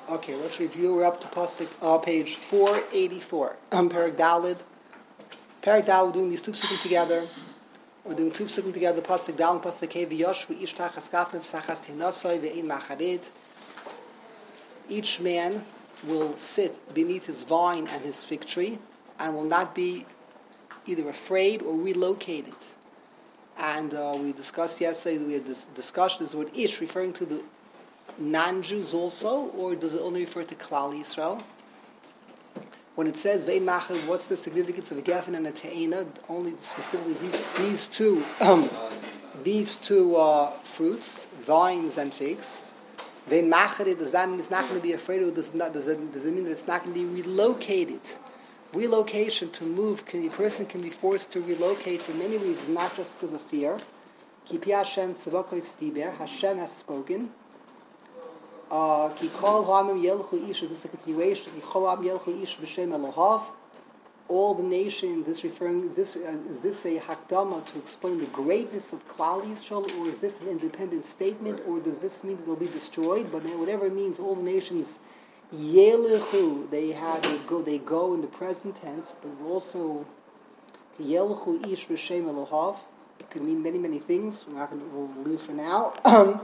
Okay, let's review. We're up to page 484. Perek Daled. Perek Daled, we're doing these two psukim together. We're doing two psukim together. Pasuk Dal and Pasuk Kei v'Yoshvu ish tachas kafnev v'sachas teinasai ve'ein macharit. Each man will sit beneath his vine and his fig tree and will not be either afraid or relocated. And we discussed yesterday, we had this discussion, is the word ish referring to the non-Jews also, or does it only refer to Klal Yisrael? When it says Ve'in Machar, what's the significance of a Geffen and a Te'ena? Only specifically these two fruits, vines and figs. Ve'in Machar, does that mean it's not going to be afraid, or does it mean that it's not going to be relocated? Relocation, to move, a person can be forced to relocate for many reasons, not just because of fear. Kipi Hashem tzavakos diber, Hashem has spoken. Ki kol ha'amim yelchu ish, is this a continuation? Ki kol ha'amim yelchu ish b'shem Elohav. All the nations, is this a hakdama to explain the greatness of Klal Yisrael, or is this an independent statement, or does this mean that they'll be destroyed? But whatever it means, all the nations yelechu, they go in the present tense, but also yelchu ish b'shem Elohav. It could mean many things. We'll leave for now.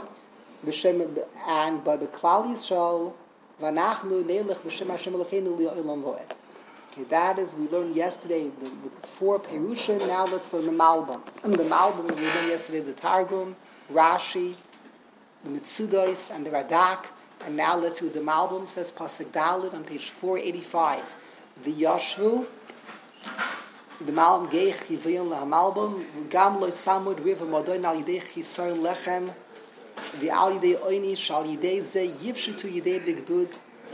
And by the Klal Yisrael, v'anachnu neilech b'shem Hashem Elokeinu li'olam v'oed. Okay, that is, we learned yesterday the four Perusha. Now let's learn the Malbim. And the Malbim, we learned yesterday the Targum, Rashi, the Mitzudos, and the Radak. And now let's do the Malbim. Says Pasuk Daled on page 485. The Yashvu, the Malbim Geich Chizayon LaMalbim, Gam Lo Samud Riva Modoin Al Yidei Chisayon Lechem. The al yidei oini shal yidei ze yivshutu yidei bigdud.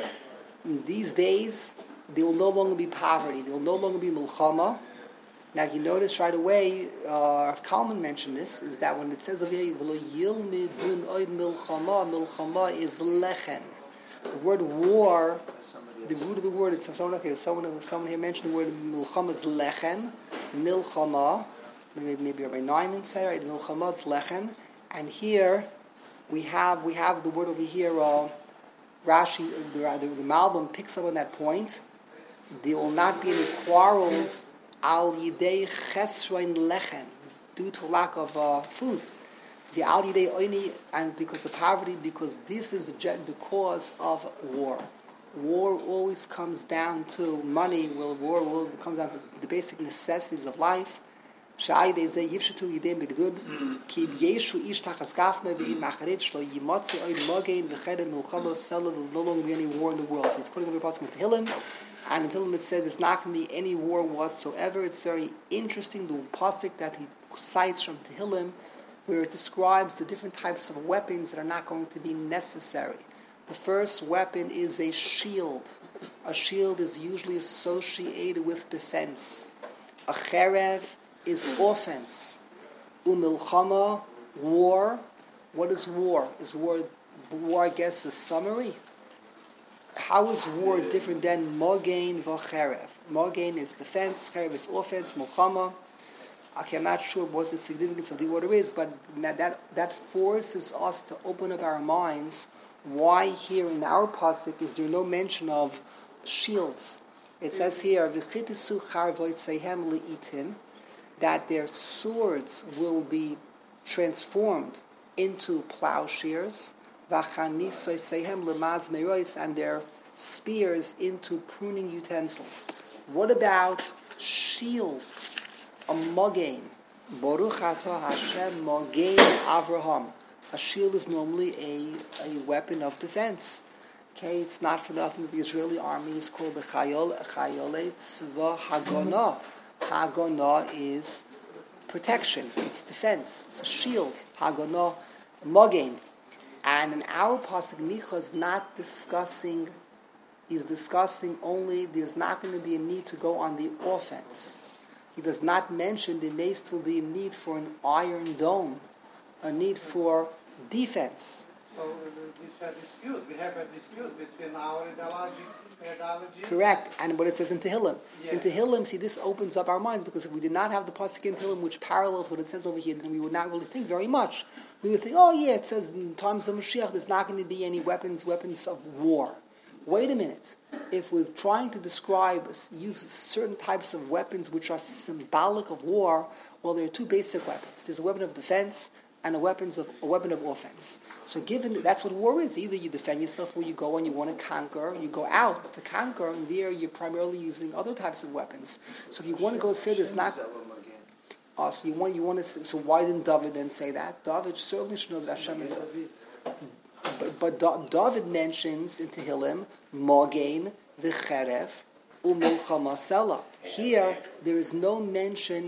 In these days, there will no longer be poverty. There will no longer be milchama. Now, you notice right away, Rav Kalman mentioned this, is that when it says over here, v'lo yilmidun oid milchama is lechem. The word war, the root of the word is someone here mentioned the word milchama is lechem, milchama. Maybe Rabbi Neumann said, right? Milchama is lechem, and here. We have the word over here. Rashi, the Malbim picks up on that point. There will not be any quarrels al yidei chesroin lechem, due to lack of food. The al yidei oini, and because of poverty, because this is the cause of war. War always comes down to money. War comes down to the basic necessities of life. Shai they say yivshutu yidei bigdud ki yeshu ish tachas gafne ve'im macharit shlo yimotzi oid mogein v'cheden milchama sela. There will no longer be any war in the world. So it's quoting over passing in Tehillim, and in Tehillim it says it's not going to be any war whatsoever. It's very interesting, the pasuk that he cites from Tehillim, where it describes the different types of weapons that are not going to be necessary. The first weapon is a shield. A shield is usually associated with defense. A cherev is offense. Umilchama, war. What is war? Is war, I guess, a summary? How is war different than mogain v'cherev? Mogain is defense, cherev is offense, milchama. Okay, I'm not sure what the significance of the order is, but that forces us to open up our minds. Why here in our pasuk is there no mention of shields? It says here, v'chitisu charvoy sehem li'itim, that their swords will be transformed into plowshares, and their spears into pruning utensils. What about shields? A mogain. Baruch atah Hashem mogain Avraham. A shield is normally a weapon of defense. Okay, it's not for nothing that the Israeli army is called the Chayolei Tzva Haganah. Haganah is protection, it's defense, it's a shield. Haganah, mogain. And in our pasuk, Micha is not discussing, he's discussing only there's not going to be a need to go on the offense. He does not mention there may still be a need for an iron dome, a need for defense. So this dispute, we have a dispute between our ideology. Correct, and what it says in Tehillim. Yeah. In Tehillim, see, this opens up our minds, because if we did not have the pasuk in Tehillim which parallels what it says over here, then we would not really think very we would think, oh yeah, it says in times of Mashiach there's not going to be any weapons of war. wait a minute. If we're trying to use certain types of weapons which are symbolic of war, well, there are two basic weapons. There's a weapon of defense and a weapon of offense. So given that's what war is, either you defend yourself or you go and you want to conquer, you go out to conquer, and there you're primarily using other types of weapons. So if you want to go say there's not... so you want to say, so why didn't David then say that? David certainly should know that Hashem is... But David mentions in Tehillim, Mogain, the Cherev, Umilchama Sela. Here there is no mention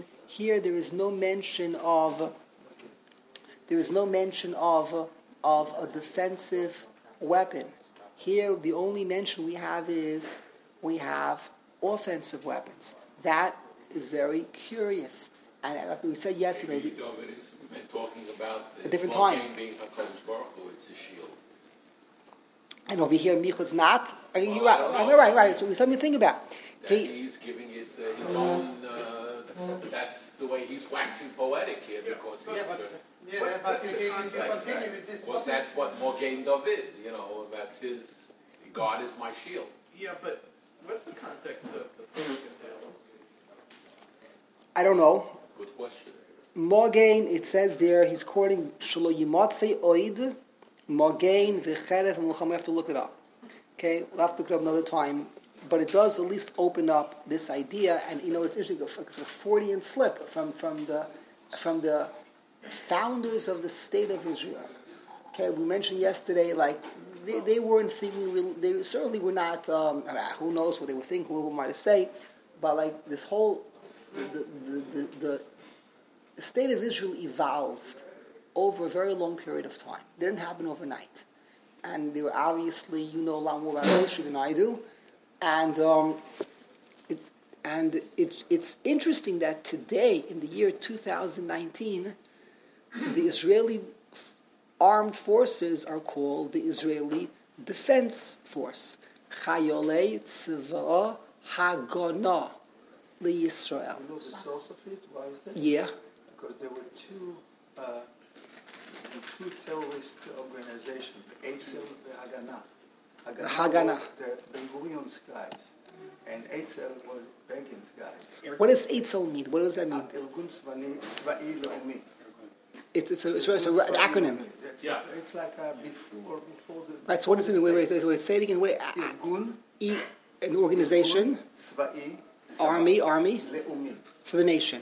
of a defensive weapon. Here, the only mention we have offensive weapons. That is very curious. And like we said yesterday, David is talking about a different time. Being HaKadosh Baruch Hu, it's his shield. And over here, Micha's not. I mean, Well, you're right. I don't know. Right. So something to think about. He's giving it his own. That's the way he's waxing poetic here, because he's. But you continue with this. Because that's what Mogain David. That's his. God is my shield. Yeah, but what's the context of the Pasuk entail? I don't know. Good question. Mogain, it says there, he's quoting Shelo Yimatzei Oid, Mogain, V'cherev, and we have to look it up. Okay, we'll have to look it up another time. But it does at least open up this idea, and it's interesting. It's a Freudian slip from the founders of the state of Israel. Okay, we mentioned yesterday, like they weren't thinking. They certainly were not. Who knows what they were thinking? Who might have say? But like this whole the state of Israel evolved over a very long period of time. It didn't happen overnight, and they were obviously a lot more about history than I do. And it's interesting that today, in the year 2019, the Israeli armed forces are called the Israeli Defense Force. Chayolei Tzva Hagana LeYisrael. You know the source of it? Why is that? Yeah. Because there were two terrorist organizations, Eitzel and Haganah. Haganah. Was the Ben Gurion's guys, and Eitzel was Begin's guys. What does Eitzel mean? What does that mean? Irgun Tzva'i Le'umi. It's an acronym. Yeah. It's like before the... Right, so what does it mean? Wait, say it again. Irgun. An organization. Tzva'i. Army. Le'umi. For the nation.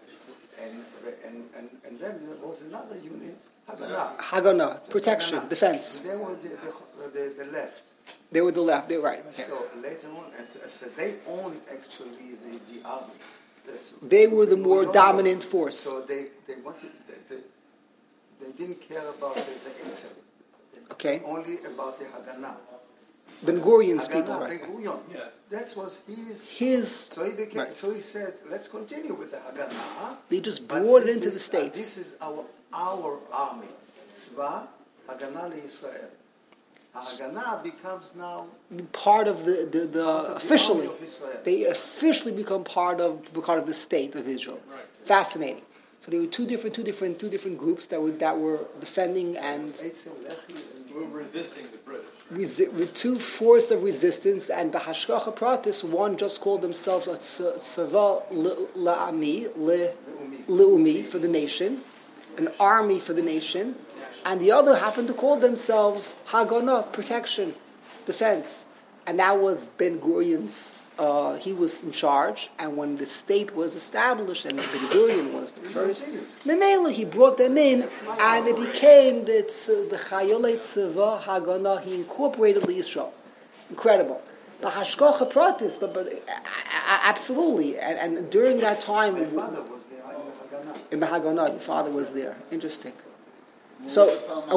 And then there was another unit, Haganah. Haganah, protection, Haganah. defense. They were the left. They were the left. They were right. Okay. So later on, so they owned actually the army. They were the more dominant force. So they wanted they didn't care about the Eitzel. Okay. Only about the Haganah. Ben Gurion's people, Haganah, right? Ben Gurion. Yes. That was His. So he became. Right. So he said, "Let's continue with the Haganah." They just but brought it this into is, the state. This is our army. Tzva Haganah LeYisrael. Haganah becomes now Part of the officially, army of Israel. they officially become part of the state of Israel. Right. Fascinating. So there were two different groups that were defending and Eitzel, Lehi, and We're resisting the British. with two forces of resistance. And Bahashkacha Pratis, one just called themselves a Tzava La'ami, Le'umi for the nation, an army for the nation. And the other happened to call themselves Haganah, protection, defense. And that was Ben Gurion's, he was in charge. And when the state was established, and Ben Gurion was the first, Memela, he brought them in, and it became the Chayolei Tzva Haganah, he incorporated Israel. Incredible. But Hashkocha Pratis, but absolutely. And during that time, my father was there in the Haganah. in the Haganah, your father was there. Interesting. So,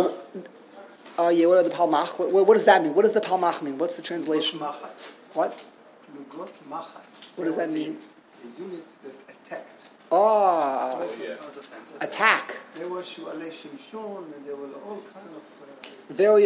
what are the Palmach? What does that mean? What does the Palmach mean? What's the translation? What? What does that mean? The unit that attacked. Oh, yeah. attack. There was Shu'alei Shimshon, and there were all kind of... Very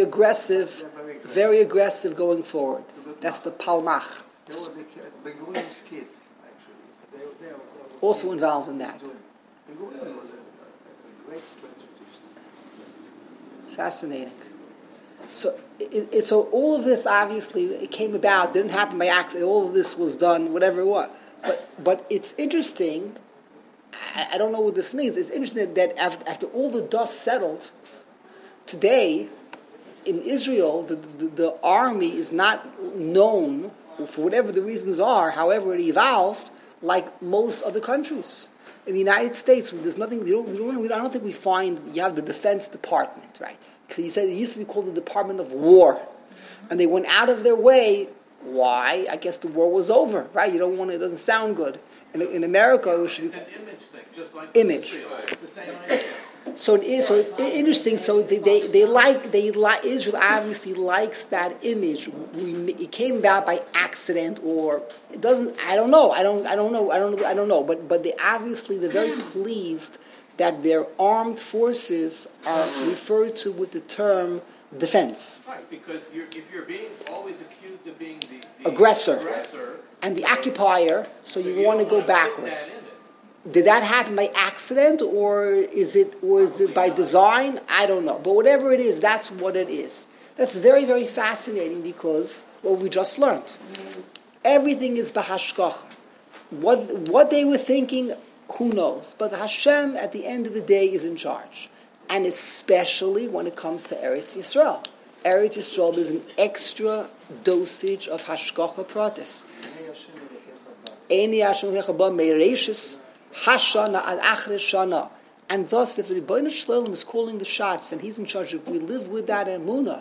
aggressive going forward. That's the Palmach. They were the Ben Gurion's kids, actually. They were Also involved in that. Ben Gurion was a great strategist. Fascinating. So all of this obviously it came about, didn't happen by accident. All of this was done, whatever it was. But it's interesting. I don't know what this means. It's interesting that after all the dust settled, today in Israel the army is not known for whatever the reasons are. However, it evolved like most other countries. In the United States, there's nothing. I don't think we find. You have the Defense Department, right? So you said it used to be called the Department of War, and they went out of their way. Why? I guess the war was over, right? You don't want it. Doesn't sound good. In America, it should be an image thing, just like image. Israel. It's the same idea. So it's interesting. So they like Israel obviously likes that image. It came about by accident, or it doesn't. I don't know. I don't know. But they're very pleased that their armed forces are referred to with the term defense. Right, because if you're being always accused of being the aggressor and the so occupier, so you want to go backwards. That in it. Did that happen by accident, or is it by design? I don't know. But whatever it is, that's what it is. That's very, very fascinating because what we just learned. Everything is b'hashgacha. What they were thinking, who knows? But Hashem, at the end of the day, is in charge. And especially when it comes to Eretz Yisrael. Eretz Yisrael, there's an extra dosage of hashgacha pratis. Eini Hashem lecha ba meireshis hashana al achre shana. And thus, if the Rebbeinu Shalom is calling the shots and he's in charge, if we live with that emunah,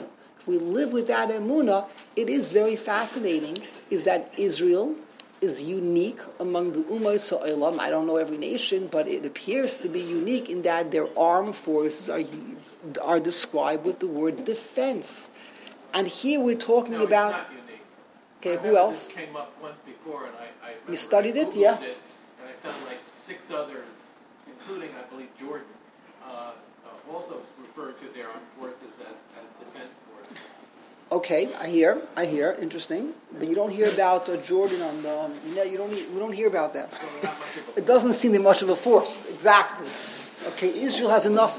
it is very fascinating, is that Israel is unique among the Ummah Sa'olam. I don't know every nation, but it appears to be unique in that their armed forces are described with the word defense. And here we're talking about... It's not unique. Okay, who else? This came up once before, and I You studied it, Googled yeah? it, and I found like 6 others, including, I believe, Jordan, also referred to their armed forces as defense forces. Okay, I hear. Interesting, but you don't hear about Jordan on the. We don't hear about that. It doesn't seem that much of a force. Exactly. Okay, Israel has enough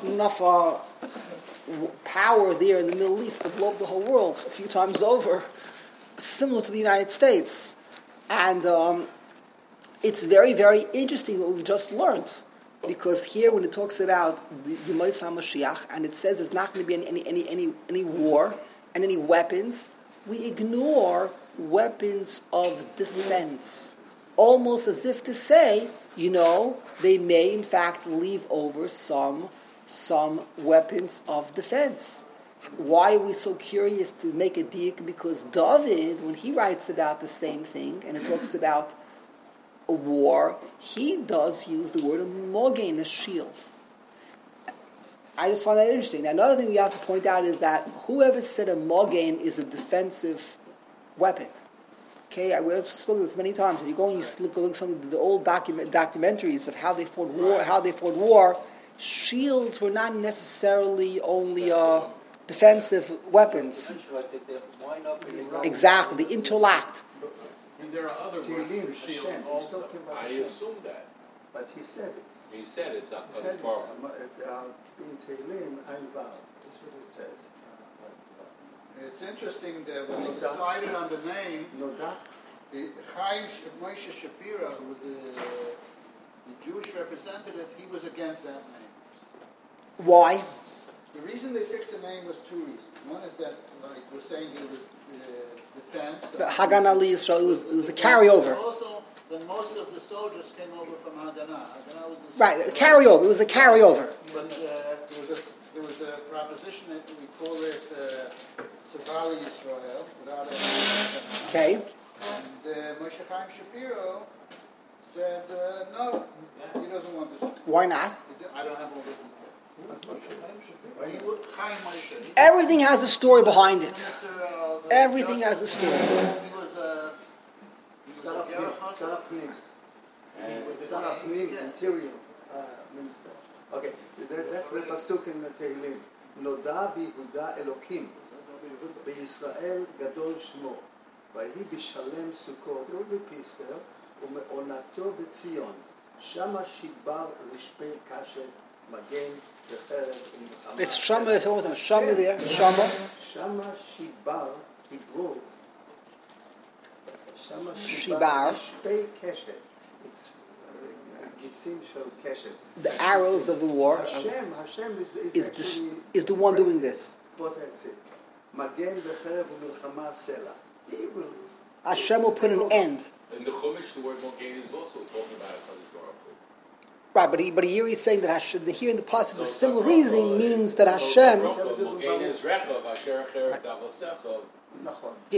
power there in the Middle East to blow up the whole world a few times over, similar to the United States, and it's very, very interesting what we've just learned. Because here, when it talks about the Yemei HaMashiach, and it says there's not going to be any war and any weapons, we ignore weapons of defense, almost as if to say, they may in fact leave over some weapons of defense. Why are we so curious to make a diak? Because David, when he writes about the same thing, and it talks about a war, he does use the word of mogen, a shield. I just find that interesting. Now, another thing we have to point out is that whoever said a mogen is a defensive weapon. Okay, we've spoken this many times. If you go and you look at some of the old documentaries of how they fought war, shields were not necessarily only defensive weapons. Exactly, the interlocked. And there are other words for shield also. I assume that. But he said it. He said it's not He said far. in Tehillim, Ayin Vav. That's what it says. It's interesting that when he decided on the name, Noda. Chaim Moshe Shapiro, who was the Jewish representative, he was against that name. Why? The reason they picked the name was 2 reasons. One is that, like we're saying, it was defense. The Hagan Ali Yisrael, it was a carryover. Also, that most of the soldiers came over from Haganah. Haganah was Right, a carryover. It was a carryover. But there was a proposition that we call it Savali Yisrael, without a Okay. And Moshe Chaim Shapiro said, no, he doesn't want this. Why not? I don't have all the details. He would, Chaim Moshe. Everything has a story behind it. Minister of, Everything has a story. He was Sarah Pnim. Sarah Pnim, Interior Minister. Okay, that's the pasuk in the Tehillim. Noda bihuda Elokim, בישראל גדול שמו, ויהי בשלם סוכות, הוא בפיסטר, ומעונתו בציון, שמה שיבר רשפי קשת, מגן וחרב ומלחמה. It's Shama, Shama there. Shama. Shama Shibar, he broke. Shama Shibar. Shpei Keshet. It's Gitzim Shel Keshet. The arrows of the war Hashem is the one doing this. What that's it. Magen v'cherev u'milchama sela. He will. Hashem will put an end. In the Chumash, the word Mogen is also talking about HaKadosh Baruch Hu. Right, but here he's saying that Hashem, here in the passage, the similar reasoning means that Hashem. Mogen is Rechav, Asher Acher Davosecha. Yeah,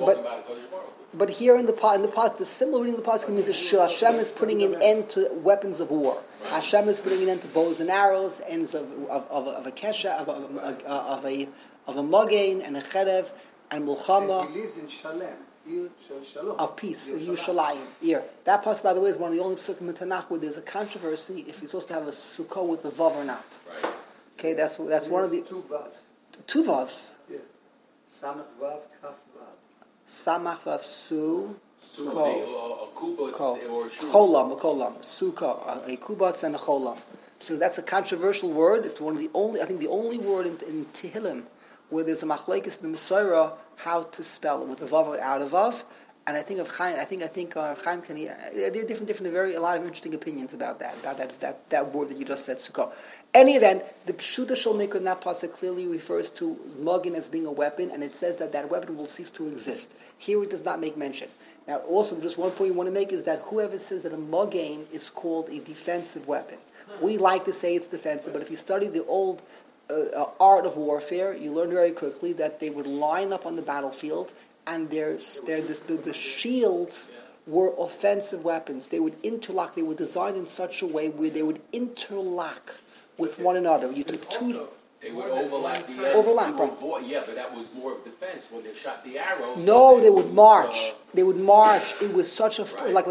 but here in the past, the similar reading of the pasuk means that Hashem is putting an end to weapons of war. Hashem is putting an end to bows and arrows, ends of a kesha, of a mogain and a cherev and mulchama. And he lives in Shalem, of peace, in Yerushalayim. Here, that pasuk, by the way, is one of the only pasukim in Tanakh where there's a controversy if you're supposed to have a sukkah with a vav or not. Right. Okay, that's one of the two vavs. Two vavs. Yeah. Samach vav, kaf vav. Samach vav su. A kubotz or shu. Cholam, sukkah, a kubotz and a cholam. So that's a controversial word. It's one of the only word in Tehillim where there's a machlekes in the Mesorah how to spell it with a vav or out of vav. And I think of Chaim. I think Chaim Kani. There are a lot of interesting opinions about that word that you just said, sukkah. Any event, the Pshuta Shel Mikra in that pasuk clearly refers to Mogen as being a weapon, and it says that weapon will cease to exist. Here it does not make mention. Now, also, just one point you want to make is that whoever says that a Mogen is called a defensive weapon. We like to say it's defensive, but if you study the old art of warfare, you learn very quickly that they would line up on the battlefield, and the shields were offensive weapons. They would interlock. They were designed in such a way where they would interlock with one another. You took two. They would overlap the ends. Right. Yeah, but that was more of defense when they shot the arrows. No, they would march. They would march. It was such a like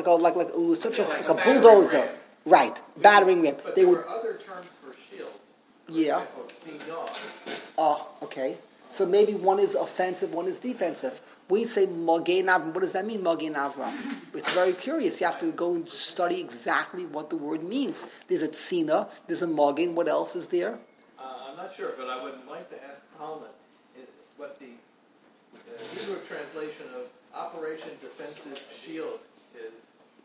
a bulldozer. Right, battering ram. But They there would. were other terms for shield. Yeah. Oh, okay. So maybe one is offensive, one is defensive. We say Mogen Avram. What does that mean, Mogen Avram? It's very curious. You have to go and study exactly what the word means. There's a tzina, there's a Mogen. What else is there? I'm not sure, but I would like to ask Talmud what the Hebrew translation of Operation Defensive Shield is.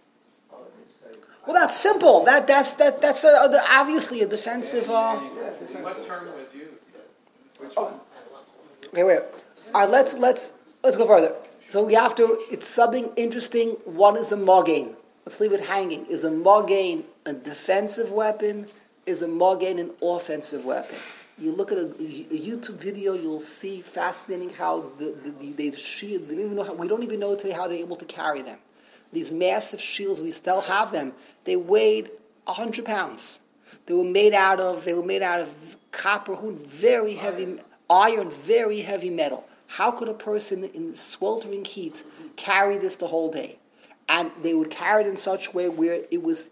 Well, that's simple. That's obviously a defensive. What term was used? Which one? Wait. All right, let's go further. So we have to. It's something interesting. What is a mogain? Let's leave it hanging. Is a mogain a defensive weapon? Is a mogain an offensive weapon? You look at a YouTube video, you'll see fascinating how they shield. We don't even know today how they're able to carry them. These massive shields, we still have them. They weighed 100 pounds. They were made out of copper, very heavy iron, very heavy metal. How could a person in sweltering heat carry this the whole day? And they would carry it in such a way where it was,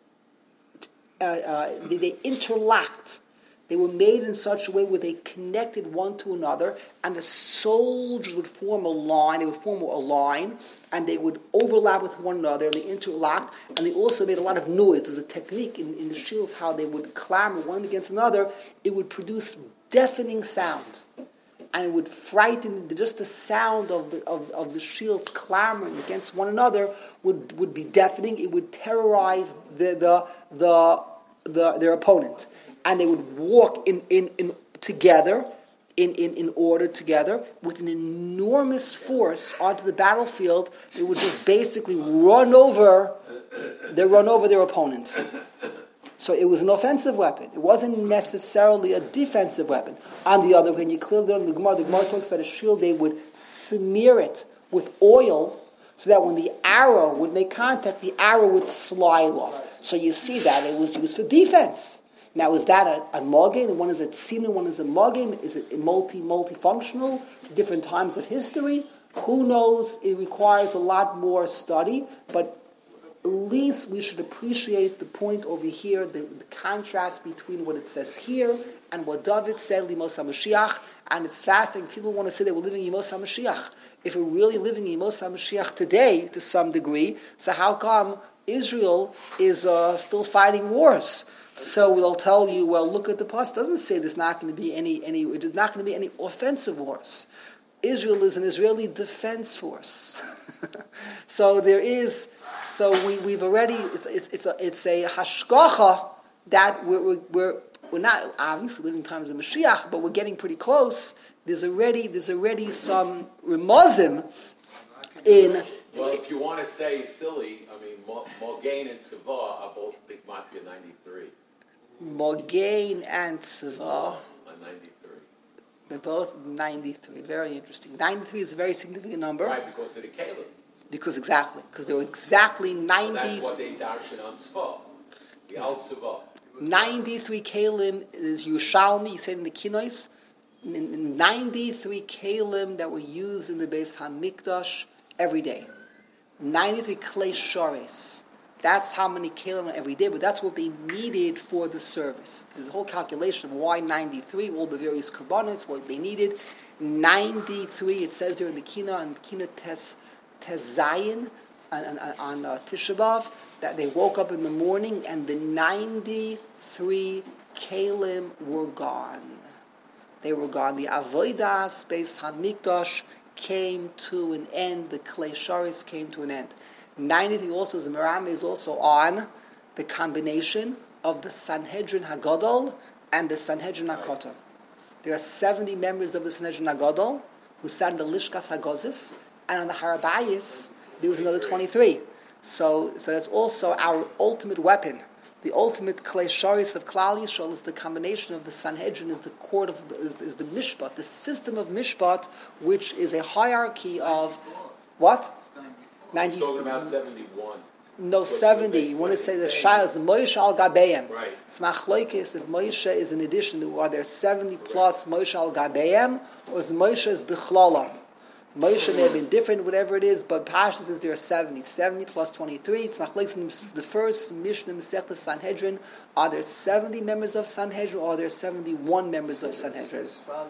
they interlocked. They were made in such a way where they connected one to another, and the soldiers would form a line. They would form a line, and they would overlap with one another, and they interlocked, and they also made a lot of noise. There's a technique in the shields how they would clamor one against another. It would produce deafening sound, and it would frighten. Just the sound of the shields clamoring against one another would be deafening. It would terrorize their opponent. And they would walk in together, in order together, with an enormous force onto the battlefield. They would just basically run over their opponent. So it was an offensive weapon. It wasn't necessarily a defensive weapon. On the other hand, you clearly learn the Gemara talks about a shield. They would smear it with oil so that when the arrow would make contact, the arrow would slide off. So you see that it was used for defense. Now, is that a mogen? One is a tzina, one is a mogen? Is it multifunctional? Different times of history? Who knows? It requires a lot more study, but at least we should appreciate the point over here, the contrast between what it says here and what David said, Limos HaMashiach, and it's fascinating. People want to say that we're living in Yemos HaMashiach. If we're really living in Yemos HaMashiach today, to some degree, so how come Israel is still fighting wars? So they'll tell you, well, look at the plus. It doesn't say there's not going to be any offensive wars. Israel is an Israeli defense force. So we've already, it's a hashgacha that we're not obviously living times of Mashiach, but we're getting pretty close. There's already some remozim in. Well, if you want to say silly, I mean, Morgain and Tzava are both Big Matria 93. Morgain and Tzava. 93. They're both 93. Very interesting. 93 is a very significant number. Right, because of the Caleb. Because they were exactly 90. So that's what they darshan on Tzva. The Al Tzva. 93 Kalim is Yerushalmi, he said in the Kinois. 93 Kalim that were used in the Beis HaMikdash every day. 93 Klei Shores. That's how many Kalim every day, but that's what they needed for the service. There's a whole calculation of why 93, all the various korbanos, what they needed. 93, it says there in the Kina, and Kina Tes Zayin, on Tisha B'Av, that they woke up in the morning and the 93 Kalim were gone. They were gone. The Avodas Beis HaMikdash came to an end. The Klei Sharis came to an end. 93 also, the Merame is also on the combination of the Sanhedrin Hagadol and the Sanhedrin HaKotor. There are 70 members of the Sanhedrin Hagadol who sat in the Lishkas HaGozis, and on the Harabayis there was another 23. So that's also our ultimate weapon. The ultimate Klei Sharis of Klal Yisrael is the combination of the Sanhedrin, is the court of is the Mishpat, the system of Mishpat, which is a hierarchy of what? 90. Talking about 71. No, 70. You want to say the Shai is Moshe al Gabeim. Right. It's Machloikis. If Moshe is in addition, are there 70 plus Moshe al Gabeim, or is Moshe is Bichlalam? Moshe may have been different, whatever it is, but Pasha says there are 70. 70 plus 23. It's Machloikis in the first Mishnah Masechta Sanhedrin. Are there 70 members of Sanhedrin, or are there 71 members of Sanhedrin?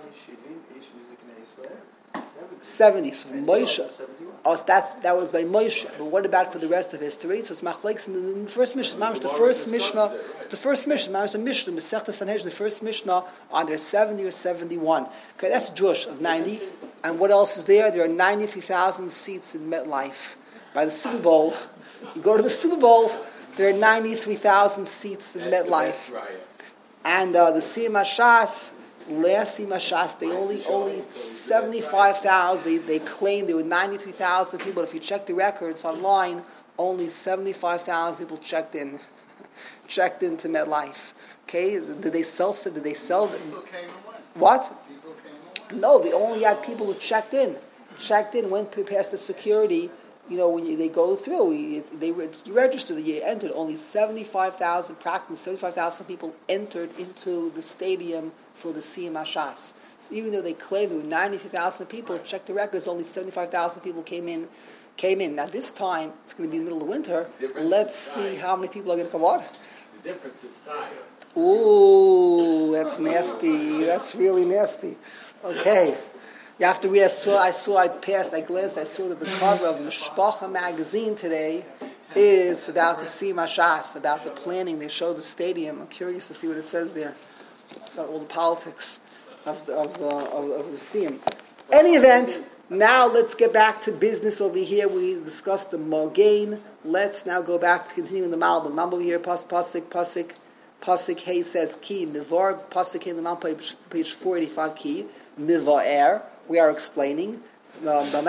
70. So Moshe. Oh, so that was by Moshe. But what about for the rest of history? So it's Machlekes in the first Mishnah. It's the first Mishnah. It's the first Mishnah. It's the Mishnah. Masechta Sanhedrin. The first Mishnah. Are there 70 or 71? Okay, that's Jewish of 90. And what else is there? There are 93,000 seats in MetLife. By the Super Bowl, you go to the Super Bowl. There are 93,000 seats in MetLife. And the Siyam HaShas. Last Mashas, they only 75,000. They claim there were 93,000 people. But if you check the records online, only 75,000 people checked into MetLife. Okay, did they sell? People came and went. What? People came and went. No, they only had people who checked in, went past the security. You know, when they go through, you register, you entered. Only 75,000, practically 75,000 people entered into the stadium for the Siyam HaShas. So even though they claim there were 93,000 people, check the records, only 75,000 people came in. Now this time, it's going to be in the middle of winter. Let's see how many people are going to come out. The difference is higher. Ooh, that's nasty. That's really nasty. Okay. You have to read, I glanced, I saw that the cover of Mishpacha magazine today is about the Siyam HaShas, about the planning. They show the stadium. I'm curious to see what it says there, about all the politics of the Siyam. Any event, now let's get back to business over here. We discussed the Morgain. Let's now go back to continuing the Malbim. Malbim here, Pasuk Hay says, Ki, Mivar, Pasuk Hay, the Malbim, page 485, Ki, Mivar, we are explaining what's the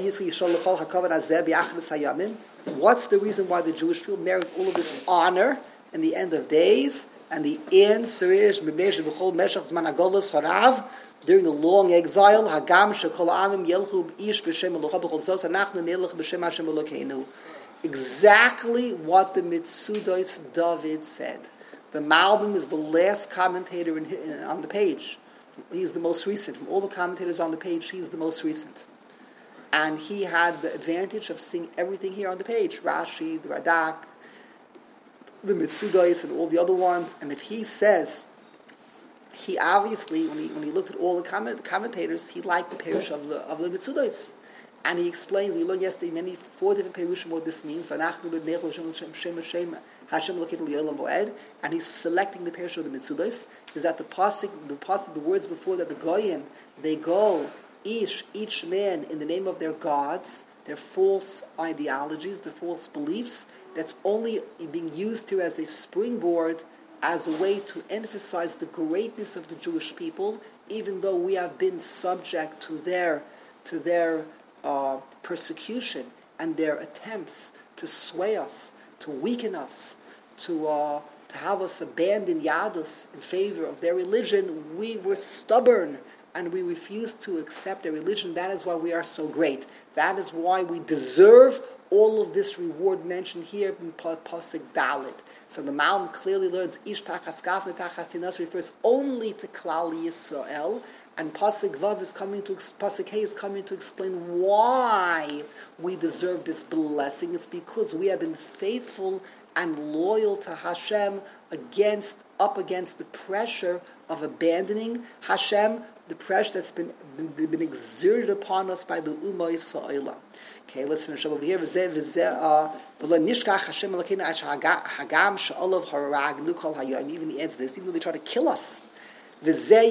reason why the Jewish people merit all of this honor in the end of days and the end during the long exile. Exactly what the Mitzudos David said. The Malbim is the last commentator on the page. He's the most recent. From all the commentators on the page, he's the most recent. And he had the advantage of seeing everything here on the page. Rashi, the Radak, the Mitzudos, and all the other ones. And if he says, he obviously, when he looked at all the commentators, he liked the Perush of the Mitzudos. And he explained, we learned yesterday 4 different Perushim what this means. And he's selecting the Perush of the Mitzudos. Is that the words before that, the Goyim, they go each man in the name of their gods, their false ideologies, their false beliefs, that's only being used here as a springboard, as a way to emphasize the greatness of the Jewish people, even though we have been subject to their persecution and their attempts to sway us, to weaken us, to have us abandon Yadus in favor of their religion. We were stubborn and we refused to accept their religion. That is why we are so great. That is why we deserve all of this reward mentioned here in Pasuk Dalet. So the Malbim clearly learns Ish Tachas Gafne Tachas Tinas refers only to Klal Yisrael, and Pasuk Vav is Pasuk Hey is coming to explain why we deserve this blessing. It's because we have been faithful and loyal to Hashem up against the pressure of abandoning Hashem, the pressure that's been exerted upon us by the Ummah Yisrael. Okay, let's finish up over here. Even he adds this, even though they try to kill us. What is the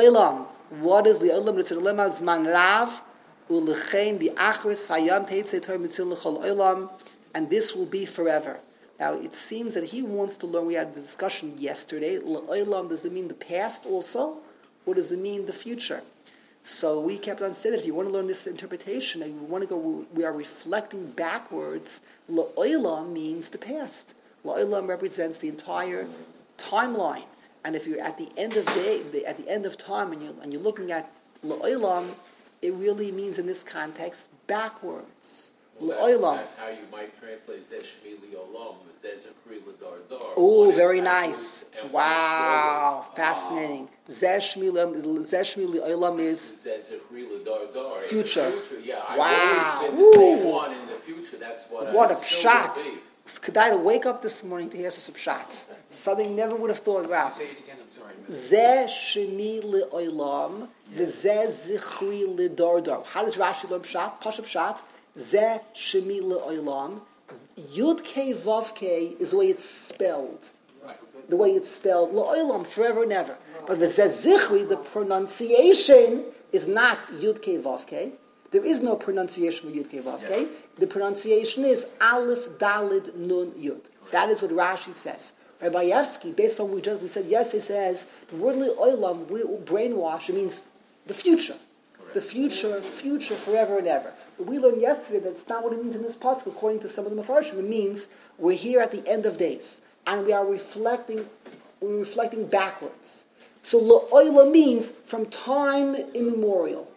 Olam? And this will be forever. Now, it seems that he wants to learn, we had the discussion yesterday, L'olam, does it mean the past also? Or does it mean the future? So we kept on saying that if you want to learn this interpretation, and we are reflecting backwards, L'olam means the past. L'olam represents the entire timeline. And if you're at the end of at the end of time, and you're looking at L'olam, it really means in this context backwards. Well, that's how you might translate Zeh Shmi Li'olam, Zeh Zechri L'Dar. Oh, very nice. Wow, fascinating. Zeh Shmi Li'olam is Zeh Zechri L'Dar. Future. Yeah, wow. I've always been the same one in the future. That's what a pshat. Could I wake up this morning to hear some pshat? Something never would have thought about. Say it again, I'm sorry. Zeh Shmi Li'olam, Zeh Zechri L'Dar. How does Rashi learn pshat? Pasha pshat. Zeh Shemi Le'olam. Yud Kei Vav Kei is the way it's spelled. The way it's spelled, Le'olam, forever and ever. But the Zeh Zichri, the pronunciation, is not Yud Kei Vav Kei. There is no pronunciation for Yud Kei Vav Kei. The pronunciation is Aleph Dalid Nun Yud. That is what Rashi says. Rabbi Yevsky, based on what we said yesterday, says the word Le'olam, brainwash, it means the future. The future forever and ever. But we learned yesterday that it's not what it means in this pasuk. According to some of the Mefarshim, it means we're here at the end of days, and we're reflecting backwards. So L'olam means from time immemorial.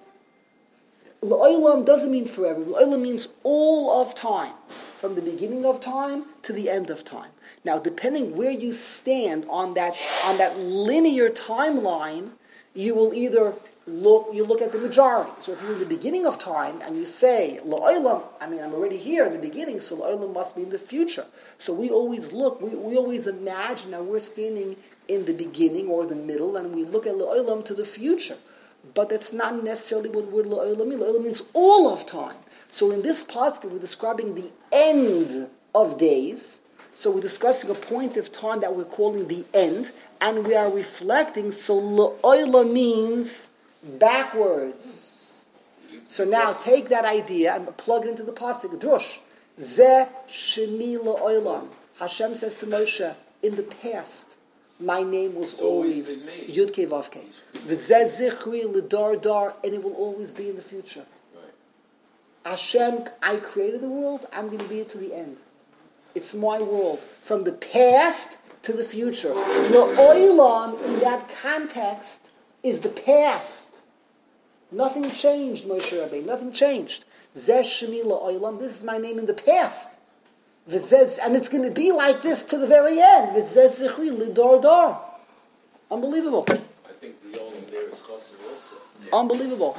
L'olam doesn't mean forever. L'olam means all of time, from the beginning of time to the end of time. Now, depending where you stand on that linear timeline, you will either look at the majority. So if you're in the beginning of time and you say, L'olam, I'm already here in the beginning, so L'olam must be in the future. So we always look, we always imagine that we're standing in the beginning or the middle, and we look at L'olam to the future. But that's not necessarily what the word L'olam means. L'olam means all of time. So in this pasuk, we're describing the end of days. So we're discussing a point of time that we're calling the end, and we are reflecting, so L'olam means backwards. So now take that idea and plug it into the pasuk. Drush. Zeh Shemi L'olam. Hashem says to Moshe, in the past, my name was always Yud Kei Vav Kei. V'zeh Zichri L'Dar Dar, and it will always be in the future. Right. Hashem, I created the world, I'm going to be it to the end. It's my world. From the past to the future. L'olam, in that context, is the past. Nothing changed, Moshe Rabbeinu. Nothing changed. Zeh Shemi L'olam. This is my name in the past. And it's going to be like this to the very end. V'zeh Zichri L'Dar Dar. Unbelievable. I think the only there is Chassid also. Unbelievable.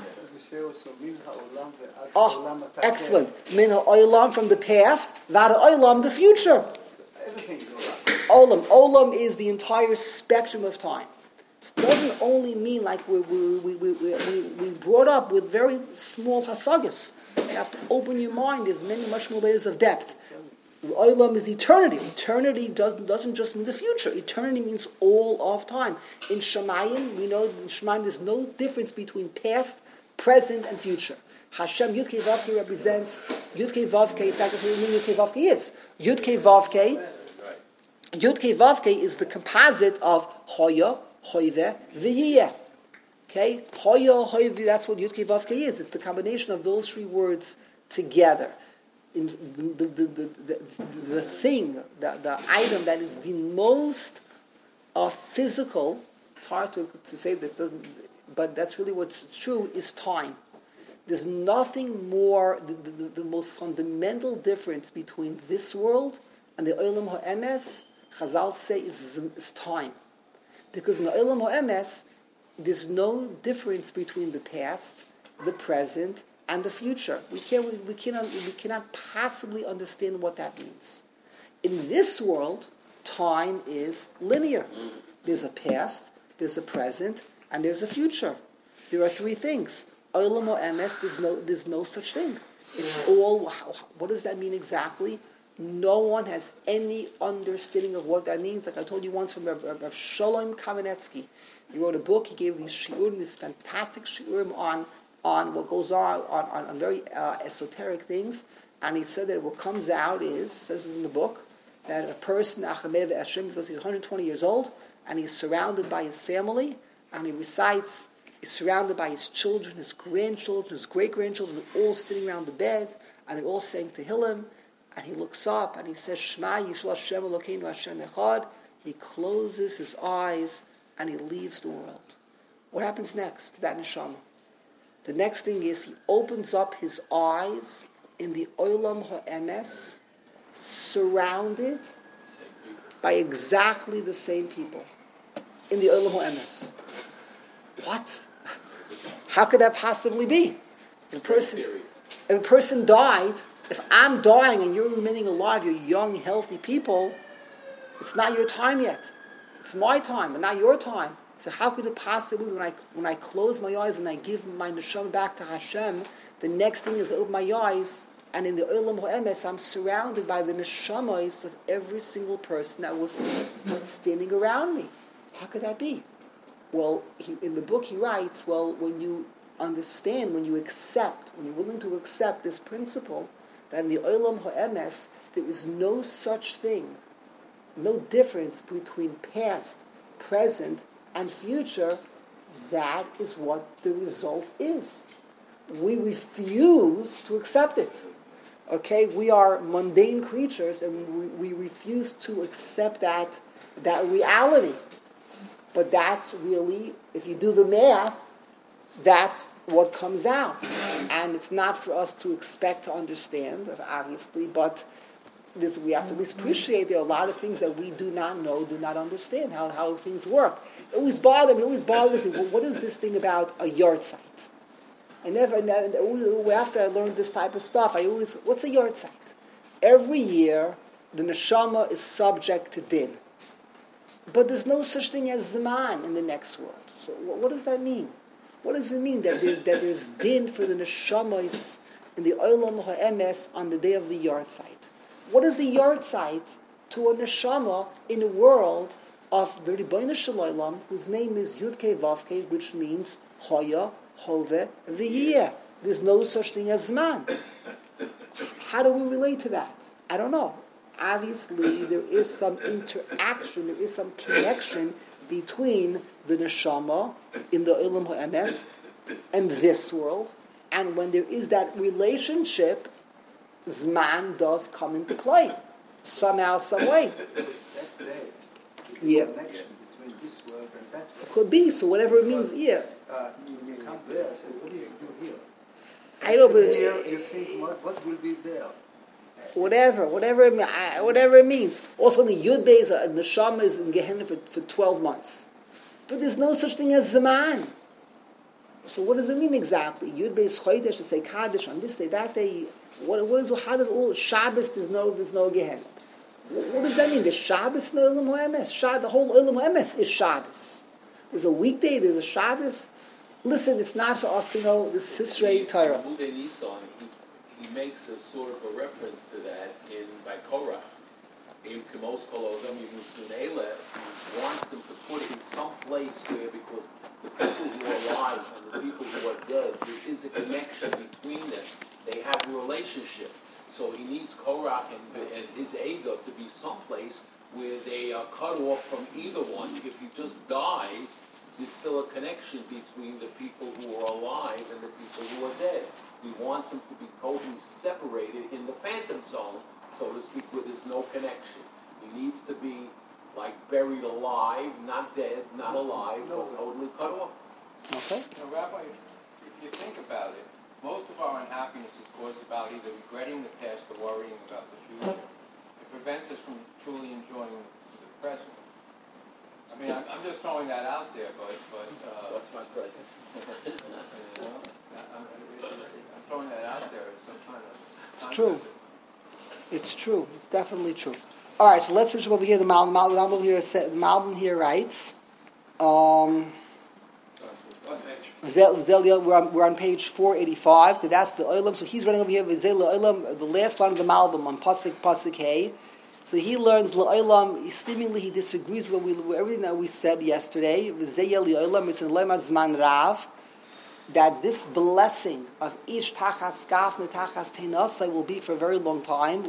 Oh, excellent. Min ha'olam from the past, V'ad ha'olam the future. Everything. Olam is the entire spectrum of time. It doesn't only mean like we brought up with very small hasagas. You have to open your mind. There's much more layers of depth. Olam is eternity. Eternity doesn't just mean the future. Eternity means all of time. In Shemayim, we know in Shemayim there's no difference between past, present and future. Hashem Yud Kei Vav Kei represents Yud Kei Vav Kei. In fact, that's what Yud Kei Vav Kei is. Yud Kei Vav Kei. Yud Kei Vav Kei is the composite of Hoya, Hoyve, V'yiyeh. Okay, Hoya, Hoyve. That's what Yud Kei Vav Kei is. It's the combination of those three words together. In the thing, the item that is the most physical. It's hard to say this doesn't, but that's really what's true. Is time. There's nothing more. The most fundamental difference between this world and the Olam HaEmes, Chazal say, is time, because in the Olam HaEmes, there's no difference between the past, the present, and the future. We cannot possibly understand what that means. In this world, time is linear. There's a past, there's a present, and there's a future. There are three things. Olam HaEmes, there's no such thing. It's all. What does that mean exactly? No one has any understanding of what that means. Like I told you once from Rav Shalom Kamenetsky. He wrote a book. He gave these shiurim, this fantastic shiurim on what goes on very esoteric things. And he said that what comes out says in the book, that a person, Achamev Hashem, he's 120 years old, and he's surrounded by his family, and he recites, he's surrounded by his children, his grandchildren, his great-grandchildren, all sitting around the bed, and they're all saying Tehillim, and he looks up, and he says, Shema Yisrael Hashem Elokeinu Hashem Echad. He closes his eyes, and he leaves the world. What happens next to that neshama? The next thing is he opens up his eyes in the Olam HaEmes, surrounded by exactly the same people in the Olam HaEmes. What? How could that possibly be? If a person died, if I'm dying and you're remaining alive, you're young, healthy people, it's not your time yet. It's my time, but not your time. So how could it possibly, when I close my eyes and I give my neshama back to Hashem, the next thing is to open my eyes, and in the Olam HaEmes, I'm surrounded by the neshamas of every single person that was standing around me. How could that be? Well, in the book he writes, when you understand, when you accept, when you're willing to accept this principle, that in the Olam HaEmes, there is no such thing, no difference between past, present, and future, that is what the result is. We refuse to accept it. Okay, we are mundane creatures, and we refuse to accept that reality. But that's really, if you do the math, that's what comes out. And it's not for us to expect to understand, obviously, but we have to at least appreciate there are a lot of things that we do not know, do not understand, how things work. It always bothers me, what is this thing about a yard site? After I learned this type of stuff, what's a yard site? Every year, the neshama is subject to din. But there's no such thing as Zman in the next world. So what does that mean? What does it mean that there's din for the neshamas in the Olam HaEmes on the day of the yard site? What is a yard site to a neshama in a world of the Ribbono Shel Olam, whose name is Yud Kei Vav Kei, which means Hoya, Hove, V'yiyeh. There's no such thing as Zman. How do we relate to that? I don't know. Obviously, there is some interaction, there is some connection between the neshama in the Olam HaEmes and this world. And when there is that relationship, Zman does come into play. Somehow, some way. Yeah. Connection between this world and that world. Could be, so whatever it means, yeah. When you come there, so what do you do here? I know, but here you think what will be there? Whatever it means. Also, the Yud Beis, the neshama is in Gehenna for 12 months. But there's no such thing as Zaman. So what does it mean exactly? Yud Beis Chodesh to say Kaddish on this day, that day. How does all Shabbos? There's no Gehenna. What does that mean? There's Shabbos in the Olam HaEmes. The whole Olam HaEmes is Shabbos. There's a weekday. There's a Shabbos. Listen, it's not for us to know the Sisrei Torah. He makes a sort of a reference to that by Korah. wants them to put it in some place where, because the people who are alive and the people who are dead, there is a connection between them. They have a relationship. So he needs Korach and his Ega to be someplace where they are cut off from either one. If he just dies, there's still a connection between the people who are alive and the people who are dead. He wants them to be totally separated in the phantom zone, so to speak, where there's no connection. He needs to be like buried alive, not dead, not alive, but totally cut off. Okay. Rabbi, if you think about it, most of our unhappiness is caused about either regretting the past or worrying about the future. It prevents us from truly enjoying the present. I mean, I'm just throwing that out there, but What's my present? I'm throwing that out there as some kind of It's true. It's true. It's definitely true. All right, so let's finish over here. The Malbim here writes. We're on page 485, because that's the Olam. So he's running over here with Olam, the last line of the Malbim on Pasuk Hey. So he learns L'Olam. Seemingly he disagrees with everything that we said yesterday. It's in Lema Zman Rav, that this blessing of Ish Tachas Gafne Tachas Teinasai will be for a very long time.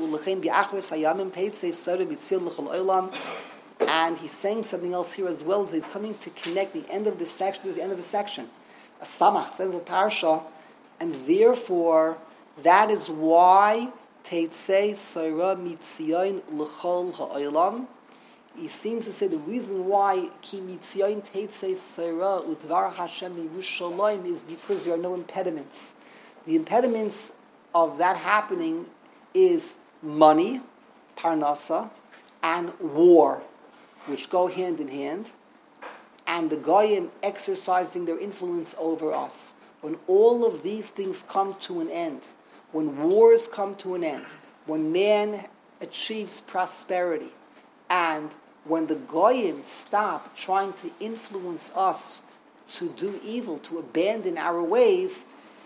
And he's saying something else here as well. He's coming to connect the end of this section to the end of the section. A Samach, the end of the Parsha. And therefore, that is why Teitzei Saira Mitzion L'chol Ha'olam. He seems to say the reason why Ki Mitzion Teitzei Saira Udvar Hashem Yerushalayim is because there are no impediments. The impediments of that happening is money, Parnasa, and war, which go hand in hand, and the Goyim exercising their influence over us. When all of these things come to an end, when wars come to an end, when man achieves prosperity, and when the Goyim stop trying to influence us to do evil, to abandon our ways,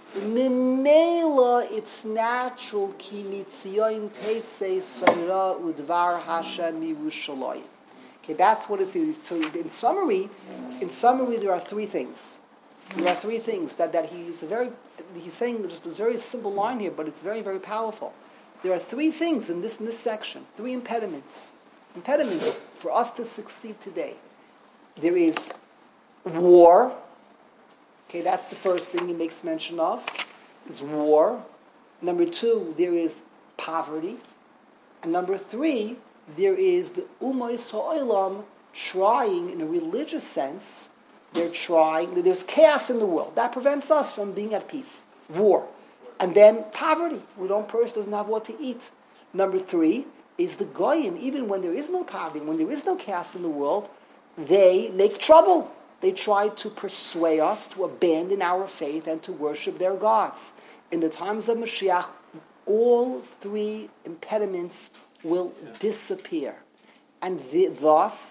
Mimela, it's natural ki mitzion teitzei saira udvar Hashem Yerushalayim. Okay, that's what it is. So in summary, there are three things. There are three things that he's saying just a very simple line here, but it's very, very powerful. There are three things in this section, three impediments for us to succeed today. There is war. Okay, that's the first thing he makes mention of, is war. Number two, there is poverty. And number three, there is the Umayis Ha'olam trying, in a religious sense, there's chaos in the world. That prevents us from being at peace. War. And then poverty. Person doesn't have what to eat. Number three is the Goyim. Even when there is no poverty, when there is no chaos in the world, they make trouble. They try to persuade us to abandon our faith and to worship their gods. In the times of Mashiach, all three impediments will disappear. And thus,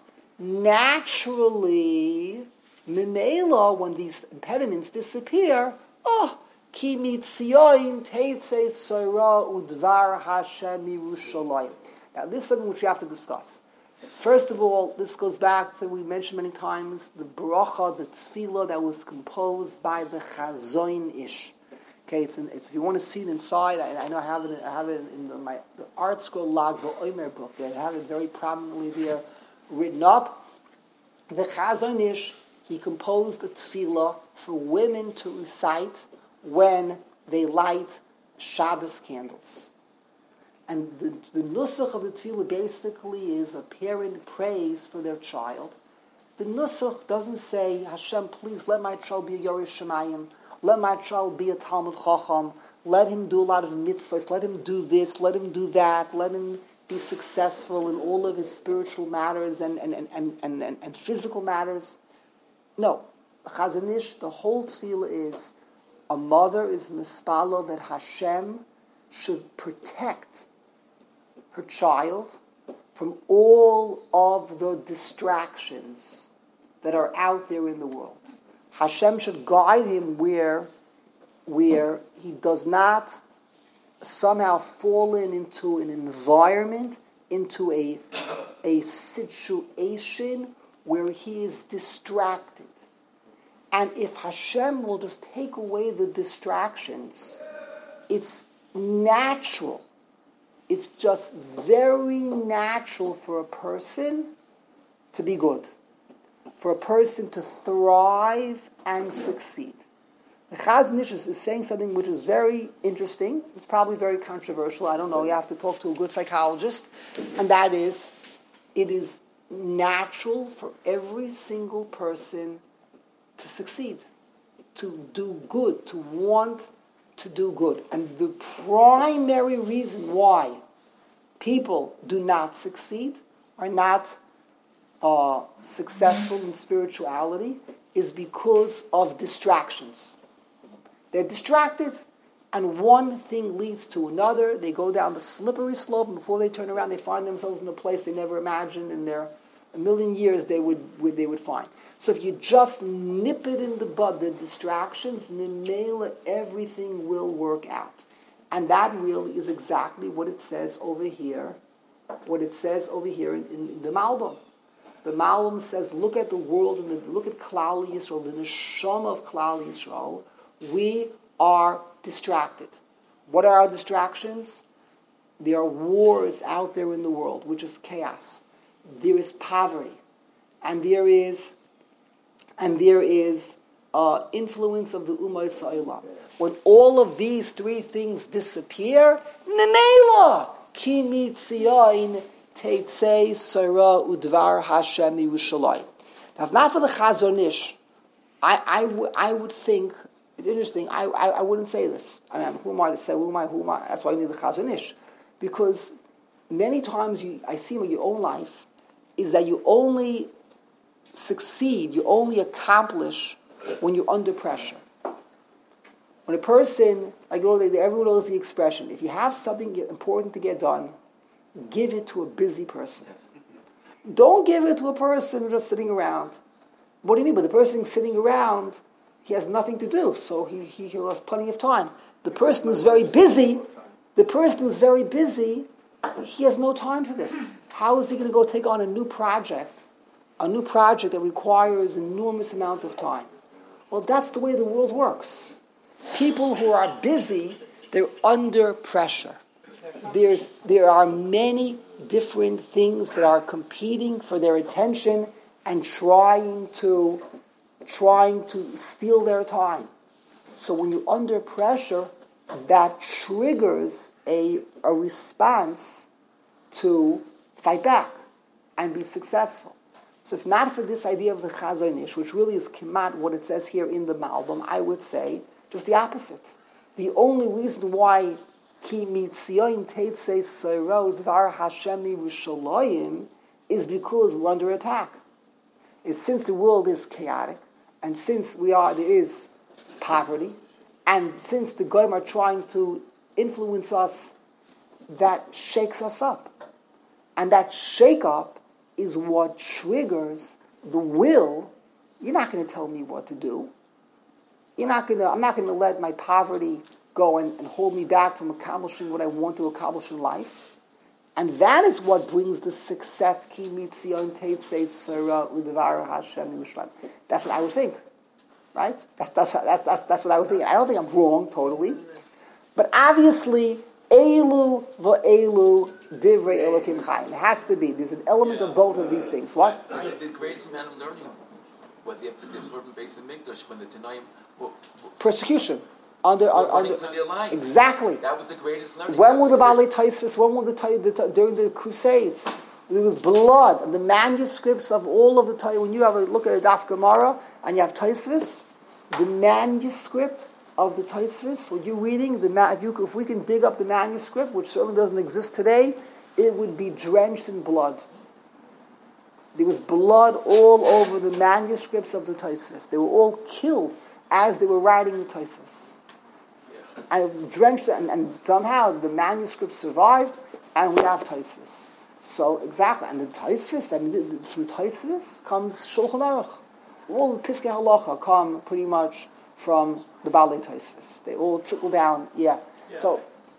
naturally, Mimela, when these impediments disappear, Ki mitzion teitzei saira udvar Hashem Yerushalayim. Now, this is something which we have to discuss. First of all, this goes back to, we mentioned many times, the bracha, the tefillah that was composed by the Chazon Ish. Okay, it's if you want to see it inside, I know I have it in the Art Scroll Lag Ba'omer book. I have it very prominently there, written up. The Chazon Ish, he composed a tefillah for women to recite when they light Shabbos candles. And the nusach of the tefillah basically is a parent prays for their child. The nusach doesn't say, Hashem, please let my child be a Yoreh Shemayim, let my child be a Talmud Chacham, let him do a lot of mitzvahs, let him do this, let him do that, let him be successful in all of his spiritual matters and physical matters. No. Chazon Ish, the whole tefillah is, a mother is mispalo that Hashem should protect her child from all of the distractions that are out there in the world. Hashem should guide him where he does not somehow fall into an environment into a situation where he is distracted. And if Hashem will just take away the distractions, it's natural. It's just very natural for a person to be good, for a person to thrive and succeed. The Chazon Ish is saying something which is very interesting. It's probably very controversial. I don't know. You have to talk to a good psychologist. And that is, it is natural for every single person to succeed, to do good, to want to do good. And the primary reason why people do not succeed, are not successful in spirituality, is because of distractions. They're distracted, and one thing leads to another. They go down the slippery slope, and before they turn around, they find themselves in a place they never imagined in their a million years they would find. So if you just nip it in the bud, the distractions, memela, everything will work out. And that really is exactly what it says over here. What it says over here in the Malbim. The Malbim says, look at the world and look at Klal Yisrael, the neshama of Klal Yisrael. We are distracted. What are our distractions? There are wars out there in the world, which is chaos. There is poverty, and there is influence of the Ummah Yisrael. When all of these three things disappear, Memela ki mitzion teitzei sara udvar Hashem Yerushalayim. Now, if not for the Chazon Ish, I would think. It's interesting. I wouldn't say this. I mean, who am I to say? Who am I? That's why I need the Chazon Ish, because many times I see in your own life is that you only succeed, you only accomplish when you're under pressure. When a person, everyone knows the expression, if you have something important to get done, give it to a busy person. Don't give it to a person who's just sitting around. What do you mean? But the person sitting around, he has nothing to do, so he'll have plenty of time. The person who's very busy, he has no time for this. How is he going to go take on a new project that requires an enormous amount of time? Well, that's the way the world works. People who are busy, they're under pressure. There are many different things that are competing for their attention and trying to steal their time. So when you're under pressure, that triggers a response to fight back and be successful. So if not for this idea of the Chazon Ish, which really is kimat what it says here in the Malbim, I would say just the opposite. The only reason why ki mitzion teitzei sara udvar Hashem Yerushalayim is because we're under attack. Is since the world is chaotic, and since there is poverty, and since the Goyim are trying to influence us, that shakes us up. And that shake-up is what triggers the will. You're not going to tell me what to do. I'm not going to let my poverty go and hold me back from accomplishing what I want to accomplish in life. And that is what brings the success. Ki mitzion teitzei sara udvar Hashem Yerushalayim. That's what I would think, right? That's what I would think. I don't think I'm wrong totally, but obviously, elu v'elu divrei Elokim Chaim. It has to be. There's an element of both of these things. What? The greatest amount of learning was after the Churban Beis Hamikdash when the Tanaim persecution. running for their lives. Exactly. That was the greatest learning. When were the Baalei Tosfos? When were during the Crusades? There was blood, and the manuscripts of all of the Torah. When you have a look at a Daf Gemara and you have Tosfos, the manuscript of the Tosfos, what you're reading, if we can dig up the manuscript, which certainly doesn't exist today, it would be drenched in blood. There was blood all over the manuscripts of the Tosfos. They were all killed as they were writing the Tosfos. And drenched, and somehow the manuscript survived, and we have Tosfos. So exactly, and the Tosfos, from Tosfos comes Shulchan Aruch. All the Piskei Halacha come pretty much from the Baalei Tosfos. They all trickle down. Yeah. So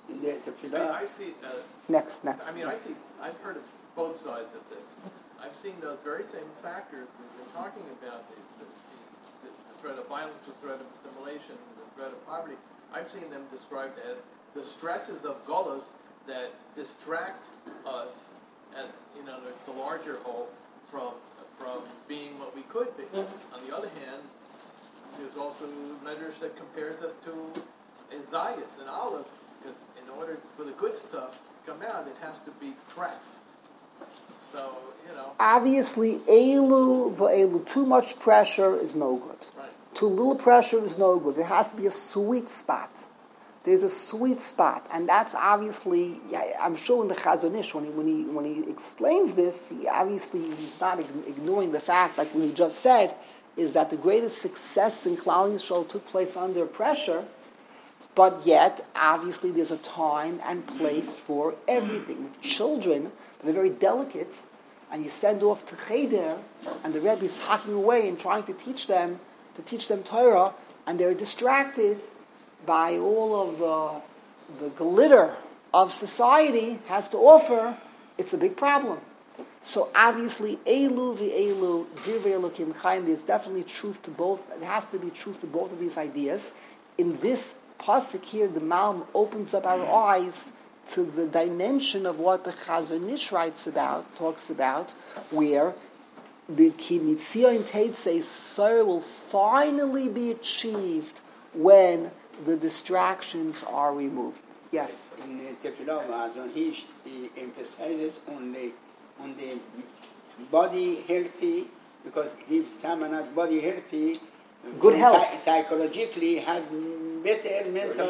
in the tefillah. I see. Next. I mean, I've heard of both sides of this. I've seen those very same factors we've been talking about, the threat of violence, the threat of assimilation, the threat of poverty. I've seen them described as the stresses of Golos that distract us, as it's the larger whole, from being what we could be. On the other hand, there's also measures that compares us to Isaiah and Olive, because in order for the good stuff to come out, it has to be pressed. So, Obviously, elu, too much pressure is no good. Right. Too little pressure is no good. There has to be a sweet spot. There's a sweet spot, and that's obviously, I'm sure in the Chazon Ish, when he explains this, he's not ignoring the fact, like what he just said, is that the greatest success in Klal Yisrael took place under pressure, but yet, obviously, there's a time and place for everything. With children, they're very delicate, and you send off to Cheder, and the Rebbe is hacking away and trying to teach them Torah, and they're distracted by all of the glitter of society has to offer. It's a big problem. So obviously, Elu v'Elu, Divrei Elokim Chaim, there's definitely truth to both. There has to be truth to both of these ideas. In this pasuk here, the Malm opens up our eyes to the dimension of what the Chazon Ish talks about, where the Ki Mitzia in Teitzei Sar will finally be achieved when the distractions are removed. Yes? In Tefillah Ma'azon, he emphasizes on the body healthy, because if someone has body healthy, good health, psychologically has better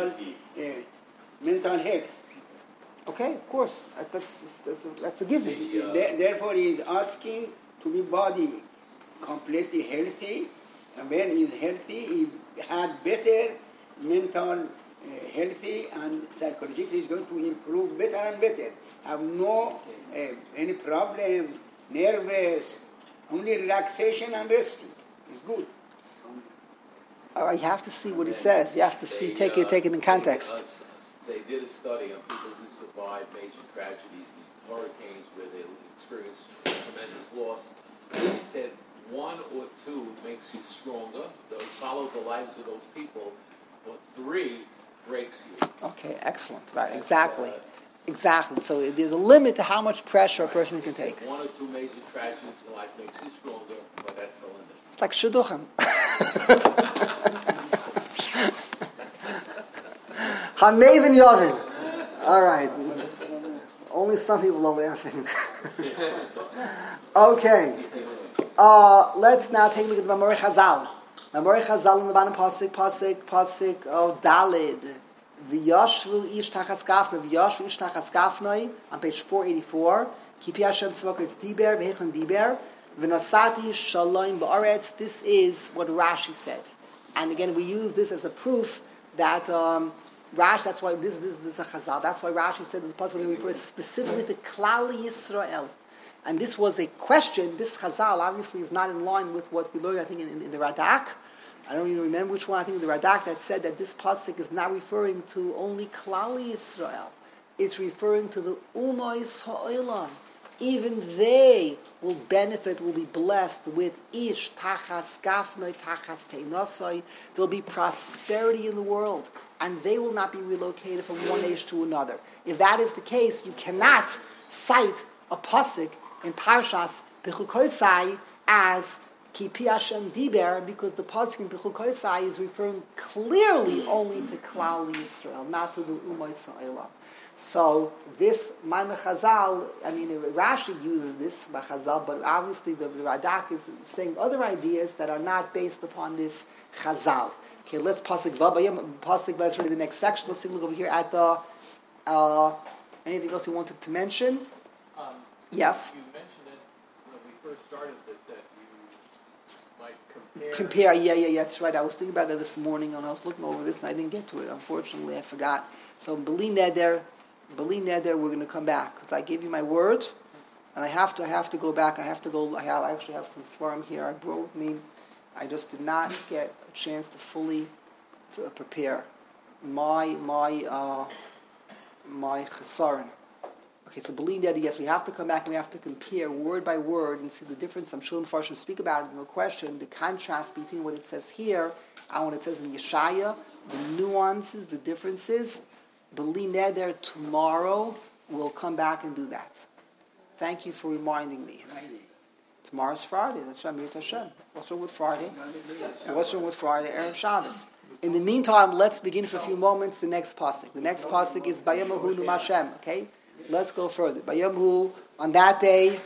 mental health. Okay, of course. That's a given. Therefore, he is asking to be body completely healthy, and when he is healthy, he had better mental healthy, and psychologically is going to improve better and better. Have no any problem, nervous, only relaxation and resting. It's good. All right, you have to see what he says. You have to take it in context. They did a study on people who survived major tragedies, these hurricanes where they experienced tremendous loss. They said 1 or 2 makes you stronger. They'll follow the lives of those people. But 3 breaks you. Okay, excellent. Right, exactly. So there's a limit to how much pressure a person can take. 1 or 2 major tragedies in life makes you stronger, but that's the limit. It's like shidduchim. Hamaven Yovin. All right. Only some people are laughing. Okay. Let's now take a look at the Mamorei Chazal. Mamorei Chazal in the bottom pasuk of Dalid. V'yashvu ish tachas kafnoi, on page 484. Kipi Hashem tzvokos diber, v'hechan diber, v'nosati shalom ba'aretz. This is what Rashi said. And again, we use this as a proof that Rashi, that's why this is a Chazal. That's why Rashi said that the pasuk refers specifically to Klal Yisrael. And this was a question. This Chazal obviously is not in line with what we learned, I think, in the Radak. I don't even remember which one. I think the Radak that said that this pasuk is not referring to only Klal Yisrael. It's referring to the Umayis Ha'olam. Even they will benefit, will be blessed with Ish Tachas Gafnoi Tachas Teinosoi. There'll be prosperity in the world, and they will not be relocated from one age to another. If that is the case, you cannot cite a pasuk in Parshas Bechukosai as Kipi Hashem Diber, because the pasuk in Bechukosai is referring clearly only to Klal Yisrael, not to the Umayis Ha'olam. So this Maimon Chazal, Rashi uses this by Chazal, but obviously the Radak is saying other ideas that are not based upon this Chazal. Okay, let's pasuk Vav. Let's read the next section. Let's take a look over here at the. Anything else you wanted to mention? Yes. You mentioned it when we first started that you might compare. Yeah. That's right. I was thinking about that this morning, and I was looking over this, and I didn't get to it. Unfortunately, I forgot. So B'li Neder, we're going to come back because I gave you my word, and I have to go back. I actually have some svarim here I brought with me. I just did not get a chance to fully prepare my my chesaron. Okay, so believing that, yes, we have to come back and we have to compare word by word and see the difference. I'm sure the Farshim speak about it, no question, the contrast between what it says here and what it says in Yeshaya, the nuances, the differences. Believe there tomorrow we'll come back and do that. Thank you for reminding me. Tomorrow's Friday. That's Shamir Hashem. What's wrong with Friday? And what's wrong with Friday? Erev Shabbos. In the meantime, let's begin for a few moments the next pasuk. The next pasuk is Bayamahu Num Hashem. Okay, let's go further. Bayamahu on that day.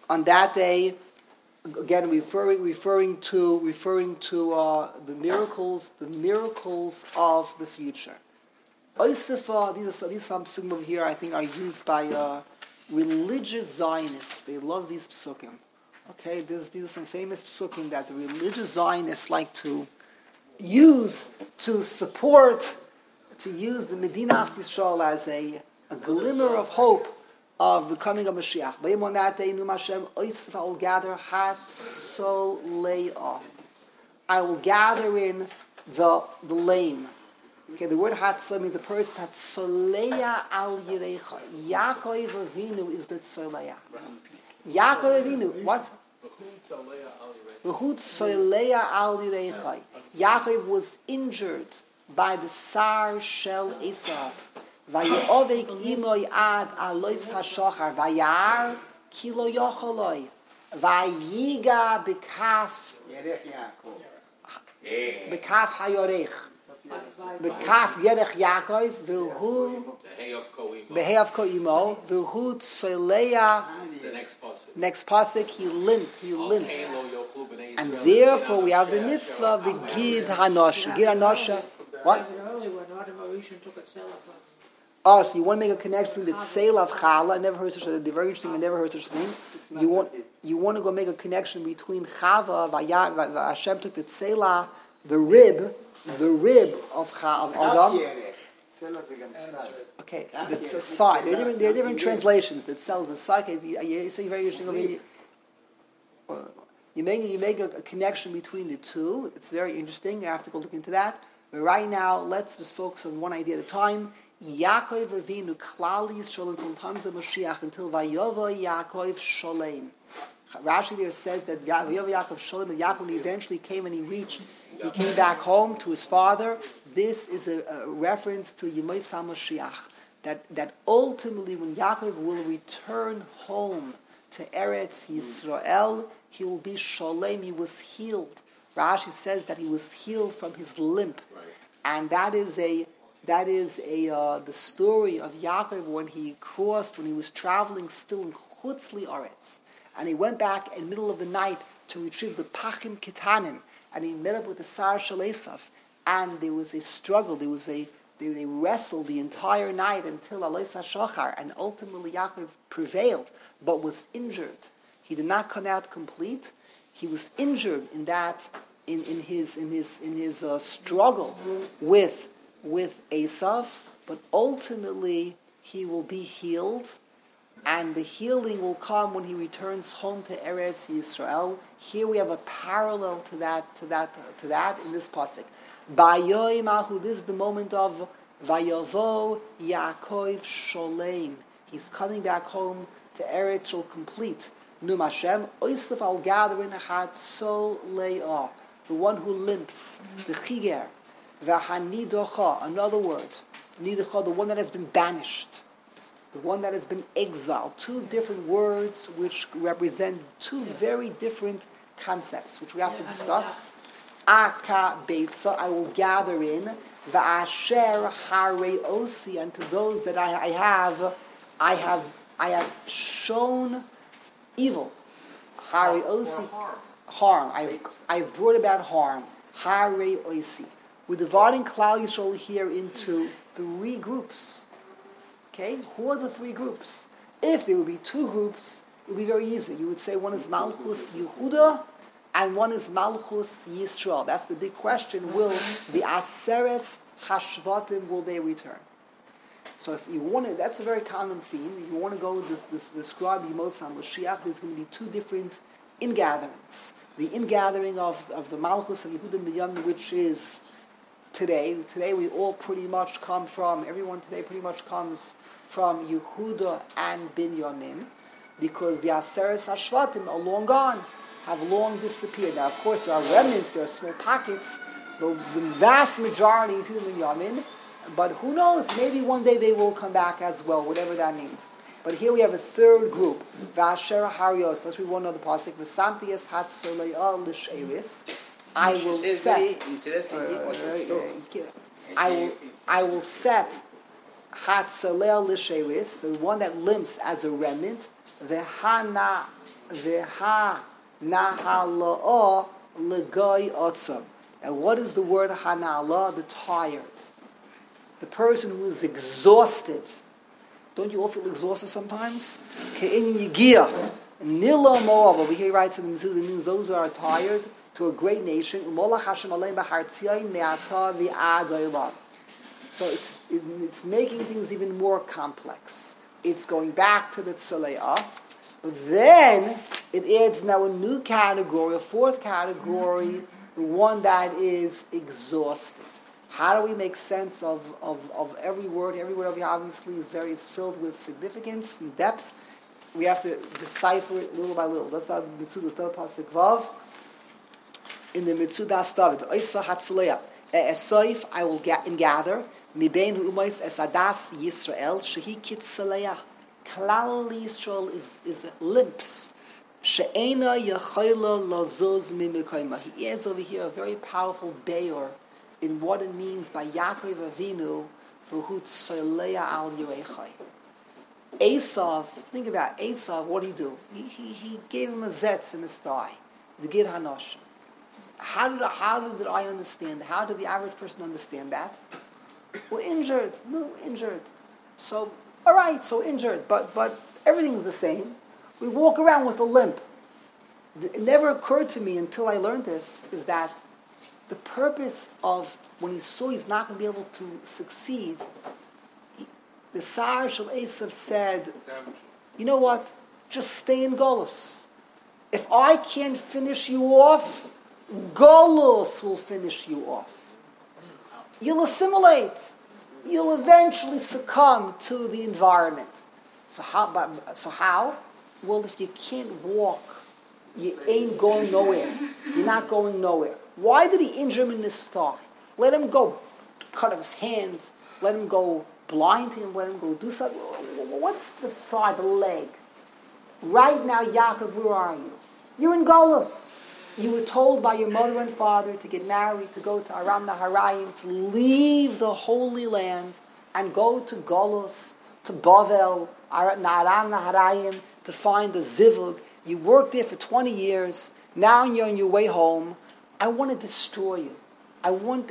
Again, referring to the miracles of the future. Oisifa, these are some psukim over here I think are used by religious Zionists. They love these psukim. Okay, these are some famous psukim that the religious Zionists like to use to support, to use the Medinas Yisrael as a glimmer of hope of the coming of Mashiach. On that day, Num Hashem, Oisifa, I will gather Hatzoleah. I will gather in the lame. Okay, the word Hatzoleah means a person Hatzoleah al Yirecha. Yaakov Avinu is the Tzoleah. Yaakov Avinu, what? V'hu Tzoleah al Yirecha. Yaakov was injured by the Sar Shel Esav. Vayeovek imoy ad alois hashachar vayar kilo yocholoi vayiga bekaf hayorech bekaf yerech Yaakov v'hu behei of koimo v'hu tzoleya. Next pasuk he limped, and therefore we have the mitzvah of the Gid Hanosha. Gid Hanosha, what? Oh, so you want to make a connection with the Tzeil of Chala. I never heard such a thing. Very interesting. I never heard such a thing. You want to go make a connection between Chava, Hashem took the Tzeila, the rib of Adam. Okay, it's a side. There are different translations that sells a side. You say very interesting. You make a connection between the two. It's very interesting. You have to go look into that. But right now, let's just focus on one idea at a time. Yaakov Avinu Klal Yisrael until times of Mashiach, until Vayova Yaakov Sholem. Rashi there says that Vayova Yaakov Sholem, that Yaakov eventually came and he came back home to his father. This is a reference to Yemei Mashiach. That ultimately when Yaakov will return home to Eretz Yisrael, he will be Sholem, he was healed. Rashi says that he was healed from his limp. Right. And that is the story of Yaakov when he was traveling still in Chutz Li'aretz. And he went back in the middle of the night to retrieve the Pachim Ketanim. And he met up with the Sar Shel Esav. And there was a struggle, they wrestled the entire night until Alois HaShachar. And ultimately Yaakov prevailed, but was injured. He did not come out complete. He was injured in that, in his struggle with Esav, but ultimately he will be healed, and the healing will come when he returns home to Eretz Yisrael. Here we have a parallel to that in this pasuk. Bayoy Mahu, this is the moment of Vayovo Yaakov Sholem. He's coming back home to Eretz Yisrael complete. Num Hashem, Oisef al gathering Hatzoleah, the one who limps, the Chiger, V'hanidocha, another word, Nidocha, the one that has been banished, the one that has been exiled. Two different words which represent two very different concepts, which we have to discuss. Aka Beitza, I will gather in, V'asher Harei Osi, and to those that I have shown evil. Harei Osi, harm. I've brought about harm. Harei Osi. We're dividing Klal Yisrael here into three groups. Okay? Who are the three groups? If there would be two groups, it would be very easy. You would say one is Malchus Yehuda and one is Malchus Yisrael. That's the big question. Will the Aseres Hashvatim, will they return? So if you want to, that's a very common theme. If you want to go describe Yemos HaMashiach, there's going to be two different ingatherings. The ingathering of the Malchus of Yehuda Binyamin, which is today we all pretty much come from, everyone today pretty much comes from Yehuda and Binyamin, because the Aseret HaShvatim are long gone, have long disappeared. Now, of course, there are remnants, there are small pockets, the vast majority is Binyamin, but who knows, maybe one day they will come back as well, whatever that means. But here we have a third group. Vasher Harios. Let's read one other pasuk. V'samti es hatzoleah l'sheiris. I will set. I will set hatzoleah l'sheiris, the one that limps as a remnant. V'ha nahalaah l'goy otzam. And what is the word hana'ala? The tired. The person who is exhausted. Don't you all feel exhausted sometimes? Ke'enim yigia, nila mo'av. Over here he writes in the Mezuzah, it means those who are tired to a great nation. Umolach Hashem aleim b'hartzion me'ata v'ad olam. So it's making things even more complex. It's going back to the Tzoleah. Then it adds now a new category, a fourth category, the one that is exhausted. How do we make sense of every word? Every word obviously is filled with significance and depth. We have to decipher it little by little. That's how the Mitzvah Stav Pasuk Vav. In the Mitzvah Stav, the Oisva Hatzleah, Esoif, I will gather, Mibein Hu'umais Esadas Yisrael, Shehi Kitzaleah. Klal Yisrael is limps. She'ena Yachayla Lazuz Mimikoima. He is over here a very powerful Beor in what it means by Yaakov Avinu for who tzolea al Yerechai. Esav, think about Esav, what did he do? He gave him a zetz in his thigh, the Gid Hanosh. How did I understand? How did the average person understand that? We're injured. No, injured. So, all right, so injured, but everything's the same. We walk around with a limp. It never occurred to me until I learned this, is that the purpose of, when he saw he's not going to be able to succeed, the Sar Shel Esav said, you know what, just stay in Golus. If I can't finish you off, Golus will finish you off. You'll assimilate. You'll eventually succumb to the environment. So how? Well, if you can't walk, you ain't going nowhere. You're not going nowhere. Why did he injure him in his thigh? Let him go cut off his hand. Let him go blind him. Let him go do something. What's the thigh, the leg? Right now, Yaakov, where are you? You're in Golus. You were told by your mother and father to get married, to go to Aram Naharaim, to leave the Holy Land and go to Golus, to Bavel, Aram Naharaim, to find the Zivug. You worked there for 20 years. Now you're on your way home. I want to destroy you. I want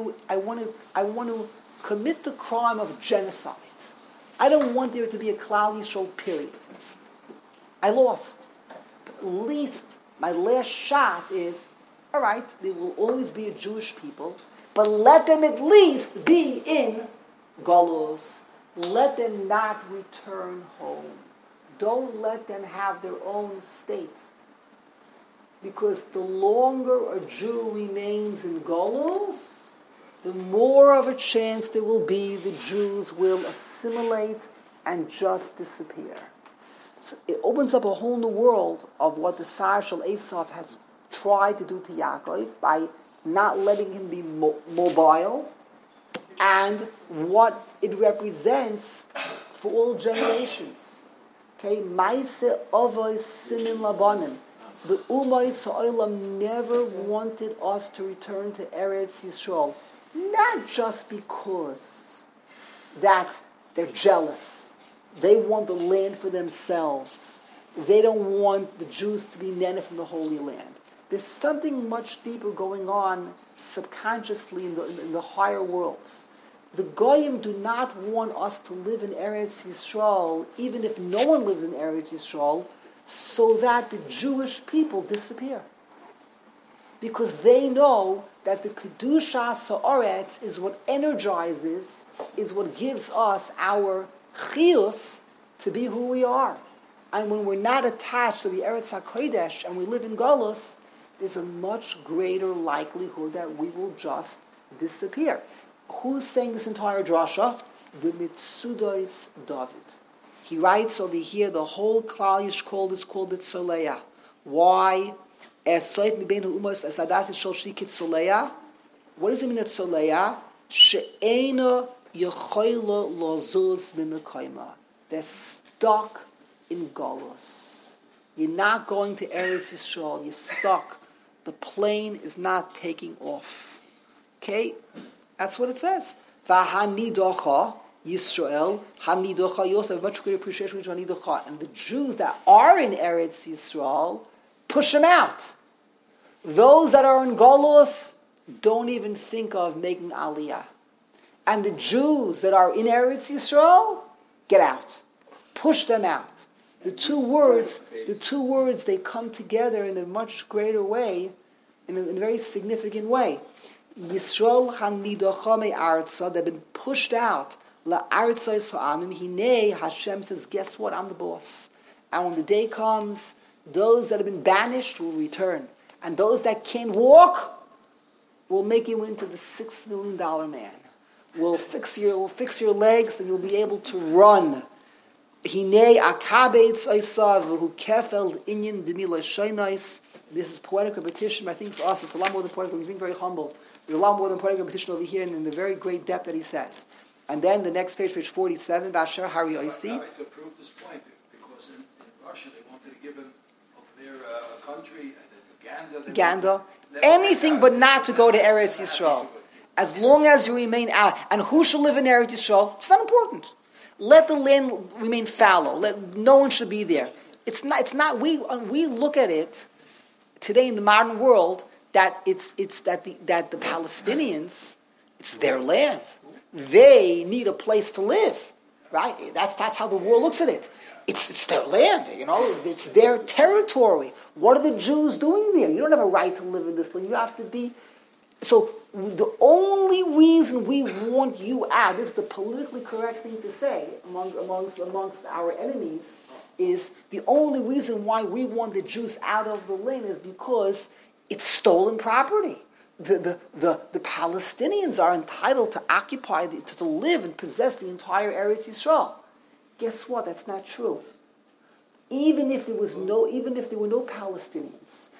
to commit the crime of genocide. I don't want there to be a Klal Yisrael period. I lost. But at least my last shot is, all right, there will always be a Jewish people, but let them at least be in Golus. Let them not return home. Don't let them have their own state. Because the longer a Jew remains in Golus, the more of a chance there will be the Jews will assimilate and just disappear. So it opens up a whole new world of what the Sar Shel Esav has tried to do to Yaakov by not letting him be mobile, and what it represents for all generations. Okay, Maise Avos Simin Labanim. The Umayis Ha'olam never wanted us to return to Eretz Yisrael, not just because that they're jealous. They want the land for themselves. They don't want the Jews to be nene from the Holy Land. There's something much deeper going on subconsciously in the higher worlds. The Goyim do not want us to live in Eretz Yisrael, even if no one lives in Eretz Yisrael, so that the Jewish people disappear. Because they know that the Kedusha Ha'aretz is what energizes, is what gives us our chiyus to be who we are. And when we're not attached to the Eretz HaKodesh and we live in Golus, there's a much greater likelihood that we will just disappear. Who's saying this entire drasha? The Mitzudos David. He writes over here, the whole Klal Yishkol is called the Tzoleya. Why? What does it mean at Tzoleya? She'ena yechola lozuz mimekayma. They're stuck in Golus. You're not going to Eretz Yisrael. You're stuck. The plane is not taking off. Okay? That's what it says. V'hanidocha Yisrael, hanidocha. You also have much greater appreciation for hanidocha. And the Jews that are in Eretz Yisrael, push them out. Those that are in Golus don't even think of making aliyah. And the Jews that are in Eretz Yisrael, get out. Push them out. The two words, they come together in a much greater way, in a very significant way. Yisrael hanidocha me'artza, they've been pushed out. La'artza yisra'amim, hinei, Hashem says, guess what, I'm the boss. And when the day comes, those that have been banished will return. And those that can't walk will make you into the $6 million man. We'll fix your legs and you'll be able to run. Hinei akabetz oisav who kefeld inyan b'mila shoynais. This is poetic repetition, but I think for us it's a lot more than poetic. He's being very humble. There's a lot more than poetic repetition over here, and in the very great depth that he says. And then the next page, page 47, Vasher Hari Oisi. To prove this point, because in Russia they wanted to give him their country, Ganda, anything but not to go to Eretz Yisrael. As long as you remain out, and who shall live in Eretz Yisrael? It's not important. Let the land remain fallow. No one should be there. It's not. We look at it today in the modern world that that the Palestinians, it's their land. They need a place to live, right? That's how the world looks at it. It's their land, it's their territory. What are the Jews doing there? You don't have a right to live in this land. You have to be. So the only reason we want you out, this is the politically correct thing to say amongst our enemies, is the only reason why we want the Jews out of the land is because it's stolen property. The Palestinians are entitled to occupy, to live and possess the entire Eretz Yisrael. Guess what? That's not true. Even if there were no Palestinians,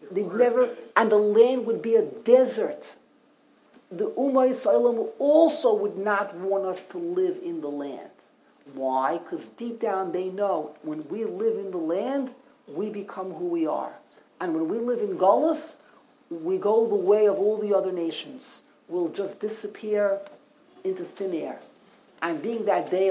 and the land would be a desert. The Ummah Yisraelim also would not want us to live in the land. Why? Because deep down they know when we live in the land, we become who we are. And when we live in Golus, we go the way of all the other nations. We'll just disappear into thin air. And being that they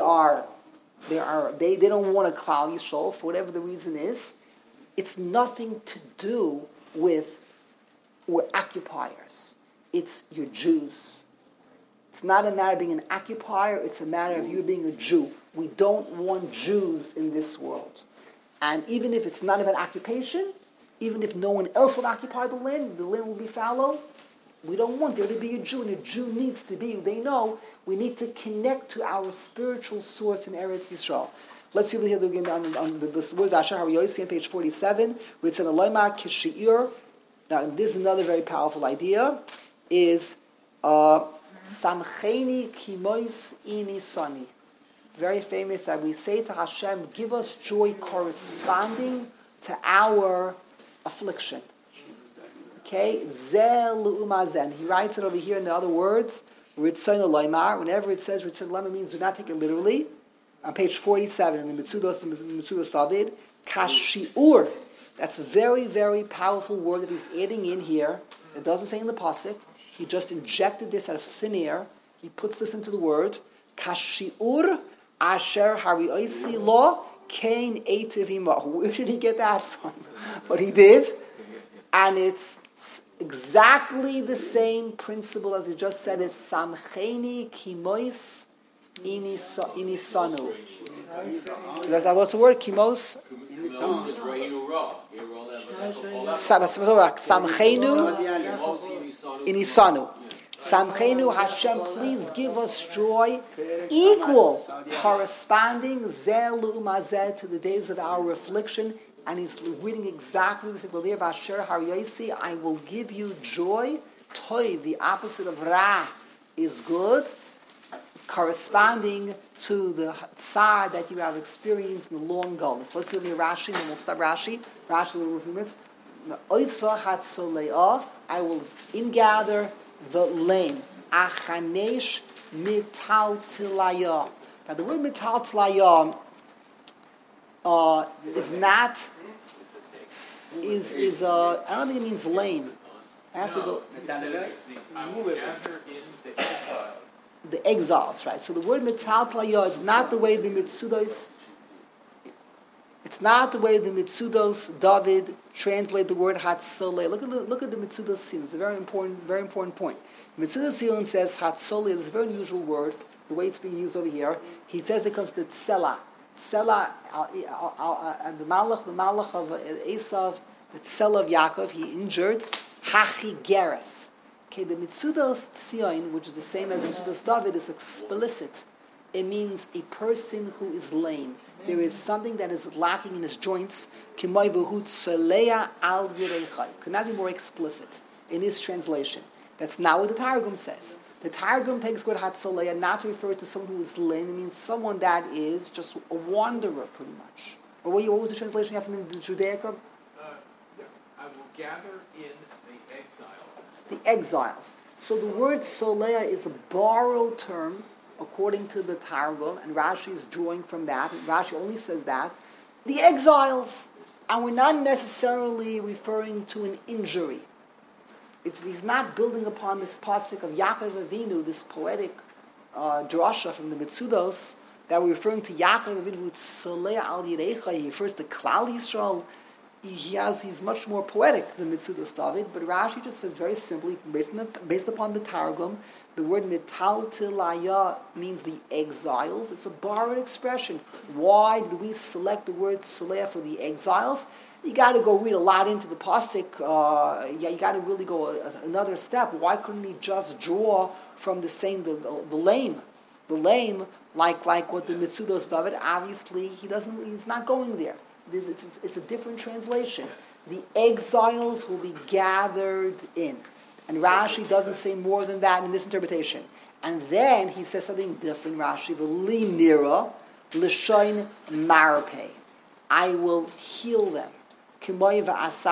don't want to Klal Yisrael for whatever the reason is, it's nothing to do with we're occupiers. It's your Jews. It's not a matter of being an occupier, it's a matter of you being a Jew. We don't want Jews in this world. And even if it's not about occupation, even if no one else would occupy the land will be fallow, we don't want there to be a Jew, and a Jew needs to be, they know, we need to connect to our spiritual source in Eretz Yisrael. Let's see over here again on this word, Asher HaRayosi, on page 47, where it's in Aloymar Kishi'ir. Now, this is another very powerful idea, is Samcheni Kimois Ini Sani. Very famous that we say to Hashem, give us joy corresponding to our affliction. Okay? Zel umazen. He writes it over here in the other words. Ritzon Aloymar. Whenever it says Ritzon Aloymar, means do not take it literally. On page 47 in the Mitzudos David, Kashi'ur. That's a very, very powerful word that he's adding in here. It doesn't say in the pasuk. He just injected this out of thin air. He puts this into the word. Kashi'ur asher harioisi lo kain eitivima. Where did he get that from? But he did. And it's exactly the same principle as he just said. It's samcheni kimois inisanu. What's the word? Kimos? Samchenu inisanu. Samchenu Hashem, please give us joy equal, corresponding zelu mazeh to the days of our affliction. And he's reading exactly the same. I will give you joy toiv, the opposite of ra, is good, corresponding to the tsar that you have experienced in the long gullness. Let's see Rashi, and then we'll stop Rashi. Rashi will a few minutes. I will ingather the lame. Achanesh mital tilaya. Now the word mital tilaya is not is I don't think it means lame. I have to go. I will gather in the exiles. The exiles, right? So the word mital tilaya is not the way the Mitsudos. It's not the way the Mitsudos David translate the word Hatzoleh. Look at the Mitsudos Silin. It's a very important point. Mitsudos Silin says Hatzoleh is a very unusual word. The way it's being used over here, he says it comes to Tzela. Tzela, and the Malach of Esav, the Tzela of Yaakov, he injured Hachi Geras. Okay, the Mitsudos Tzion, which is the same as Mitsudos David, is explicit. It means a person who is lame. There is something that is lacking in his joints. Could not be more explicit in his translation. That's not what the Targum says. The Targum takes word Hatzoleya not to refer to someone who is lame. It means someone that is just a wanderer, pretty much. Or what was the translation you have from the Judaica? I will gather in the exiles. The exiles. So the word Soleya is a borrowed term according to the Targum, and Rashi is drawing from that. Rashi only says that. The exiles. And we're not necessarily referring to an injury. He's not building upon this pasuk of Yaakov Avinu, this poetic drasha from the Mitsudos, that we're referring to Yaakov Avinu with Soleh al Yirecha. He refers to Klal Yisrael. He's much more poetic than Mitsudos David, but Rashi just says very simply, based upon the Targum, the word mital tilaya means the exiles. It's a borrowed expression. Why did we select the word Soleh for the exiles? You got to go read a lot into the pasuk. You got to really go another step. Why couldn't he just draw from the saying the lame, like what the Mitsudos David? Obviously, he's not going there. It's a different translation. The exiles will be gathered in. And Rashi doesn't say more than that in this interpretation. And then he says something different, Rashi. V'li nira l'shoin marpeh. I will heal them. K'moy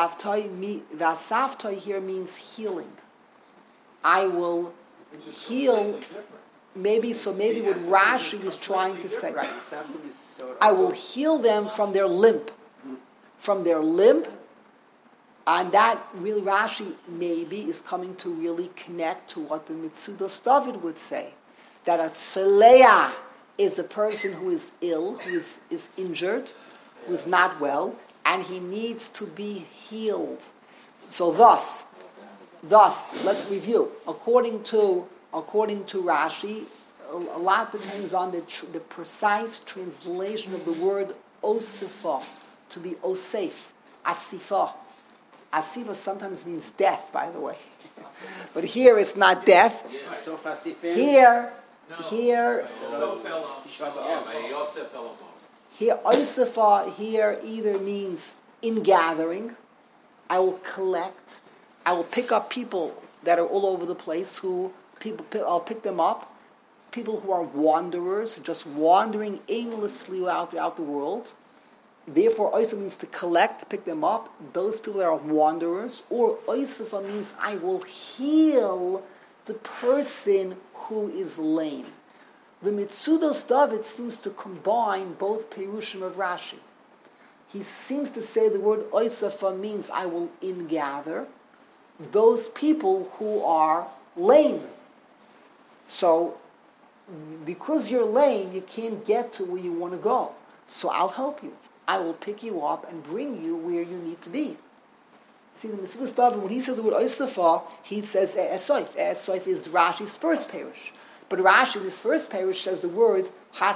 v'asavtoi here means healing. I will heal. Maybe what Rashi is trying to say. Right. I will heal them from their limp. From their limp. And that really Rashi maybe is coming to really connect to what the Mitsudos David would say. That a Tzeleah is a person who is ill, who is injured, who is not well, and he needs to be healed. So thus, let's review. According to Rashi, a lot depends on the precise translation of the word Osifa, to be Osef, Asifa. Asifa sometimes means death, by the way. But here it's not death. Here, Osifa here either means ingathering. I will collect. I will pick up people that are all over the place. I'll pick them up. People who are wanderers, just wandering aimlessly throughout the world. Therefore, Oisifa means to collect, to pick them up. Those people that are wanderers. Or Oisifa means I will heal the person who is lame. The Mitsudos David seems to combine both Perushim of Rashi. He seems to say the word Oisifa means I will ingather those people who are lame. So, because you're lame, you can't get to where you want to go. So I'll help you. I will pick you up and bring you where you need to be. See, the Mitzudas David, when he says the word Oisifa, he says Esoif. Esoif is Rashi's first parish. But Rashi, in his first parish, says the word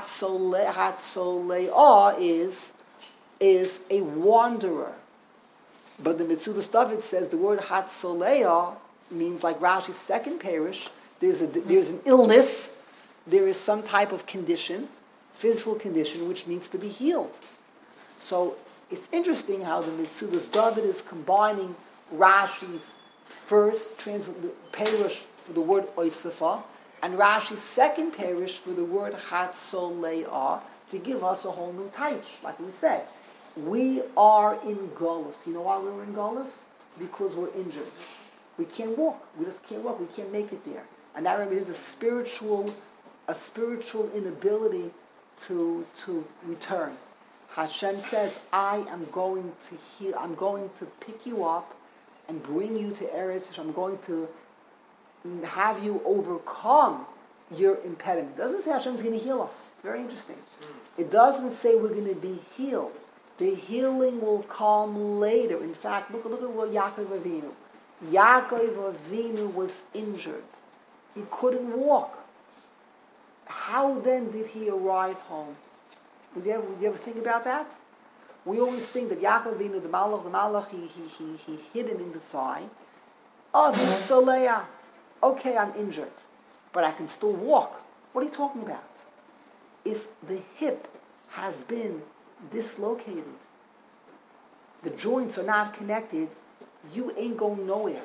Hatzoleah is a wanderer. But the Mitzudas David says the word Hatzoleah means, like Rashi's second parish, there's an illness, there is some type of condition, physical condition, which needs to be healed. So it's interesting how the Mitzudas David is combining Rashi's first parish for the word oisefa, and Rashi's second parish for the word chatzoleah, to give us a whole new taich. Like we said, we are in Golus. You know why we're in Golus? Because we're injured. We can't walk. We just can't walk. We can't make it there. And that represents a spiritual inability to return. Hashem says, I am going to heal. I'm going to pick you up and bring you to Eretz. I'm going to have you overcome your impediment. It doesn't say Hashem is going to heal us. Very interesting. It doesn't say we're going to be healed. The healing will come later. In fact, look at what Yaakov Avinu. Yaakov Avinu was injured. He couldn't walk. How then did he arrive home? Did you ever think about that? We always think that Yaakov Avinu, the Malach, he hit him in the thigh. Oh, Soleah. Okay, I'm injured, but I can still walk. What are you talking about? If the hip has been dislocated, the joints are not connected, you ain't going nowhere.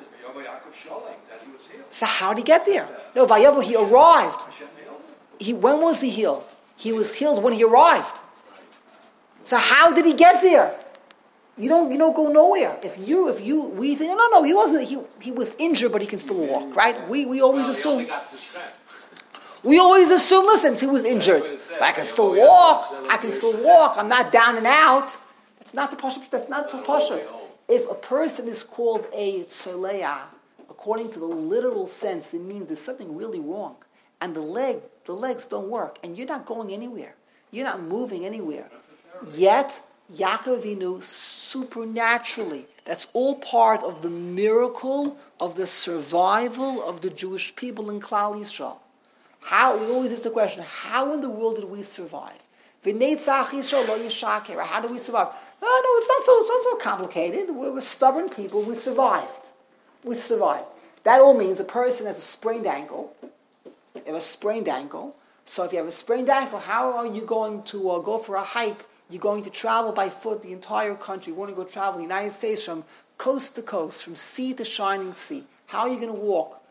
So how did he get there? No, Vayovo, he arrived. When was he healed? He was healed when he arrived. So how did he get there? You don't go nowhere. We think no, he wasn't. He was injured, but he can still walk, right? We always assume. We always assume. Listen, he was injured, but I can still walk. I'm not down and out. That's not the pasuk. That's not the pasuk. If a person is called a tzoleah, according to the literal sense, it means there's something really wrong, and the legs don't work, and you're not going anywhere. You're not moving anywhere. Yet, Yaakov Avinu supernaturally, that's all part of the miracle of the survival of the Jewish people in Klal Yisrael. We always ask the question, how in the world did we survive? How do we survive? No, it's not so complicated. We're stubborn people. We survived. That all means a person has a sprained ankle. You have a sprained ankle. So if you have a sprained ankle, how are you going to go for a hike? You're going to travel by foot the entire country. You want to go travel the United States from coast to coast, from sea to shining sea. How are you going to walk?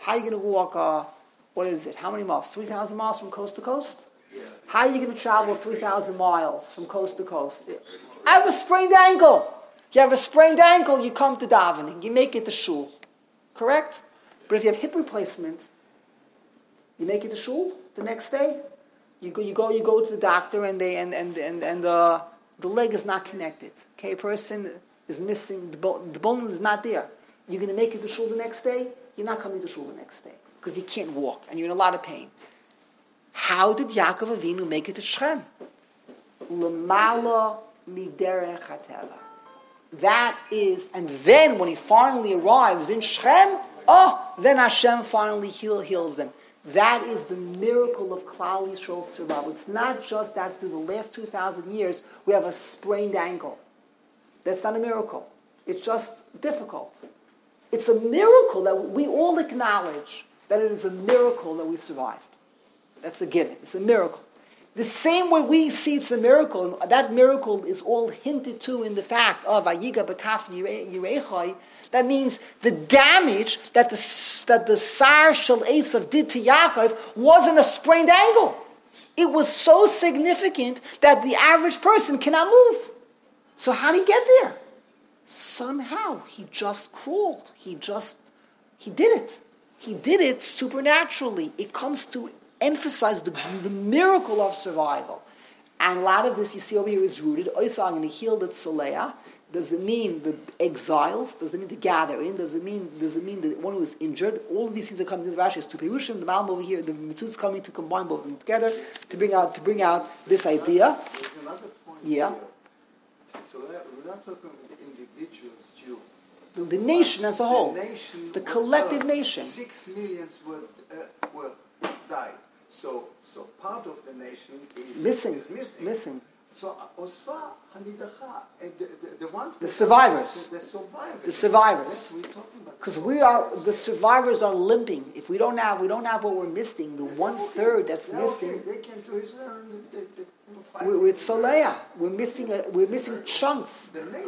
What is it? How many miles? 3,000 miles from coast to coast? Yeah. How are you going to travel 3,000 miles from coast to coast? I have a sprained ankle. If you have a sprained ankle, you come to davening. You make it to shul. Correct? But if you have hip replacement, you make it to shul the next day. You go to the doctor and the leg is not connected. Okay, a person is missing, the bone is not there. You're going to make it to shul the next day? You're not coming to shul the next day because you can't walk and you're in a lot of pain. How did Yaakov Avinu make it to Shechem? L'mala miderech hateva. That is, and then when he finally arrives in Shechem, then Hashem finally heals them. That is the miracle of Klal Yisrael's survival. It's not just that through the last 2,000 years we have a sprained ankle. That's not a miracle. It's just difficult. It's a miracle that we all acknowledge that it is a miracle that we survived. That's a given. It's a miracle. The same way we see it's a miracle, and that miracle is all hinted to in the fact of Vayiga B'kaf Yirechai. That means the damage that the Sar Shel Esav did to Yaakov wasn't a sprained ankle. It was so significant that the average person cannot move. So how did he get there? Somehow he just crawled. He did it. He did it supernaturally. It comes to emphasize the miracle of survival. And a lot of this you see over here is rooted. I'm going to heal the Tzoleah. Does it mean the exiles? Does it mean the gathering? Does it mean the one who is injured? All of these things are coming to the Rashi. To Perushim, the Malm over here, the Mitzvah is coming to combine both of them together to bring out this idea. There's another point. Yeah. Here. So we're not talking about the individuals, Jew. The nation as a whole. The collective nation. 6 million were died. So part of the nation is missing. Listen. So Osfa, Hanidacha, and the ones the survivors. The survivors. We're talking about. Because the survivors are limping. If we don't have what we're missing, the 1/3 that's missing. They can do his We're Tzoleah. We're missing chunks. The nation.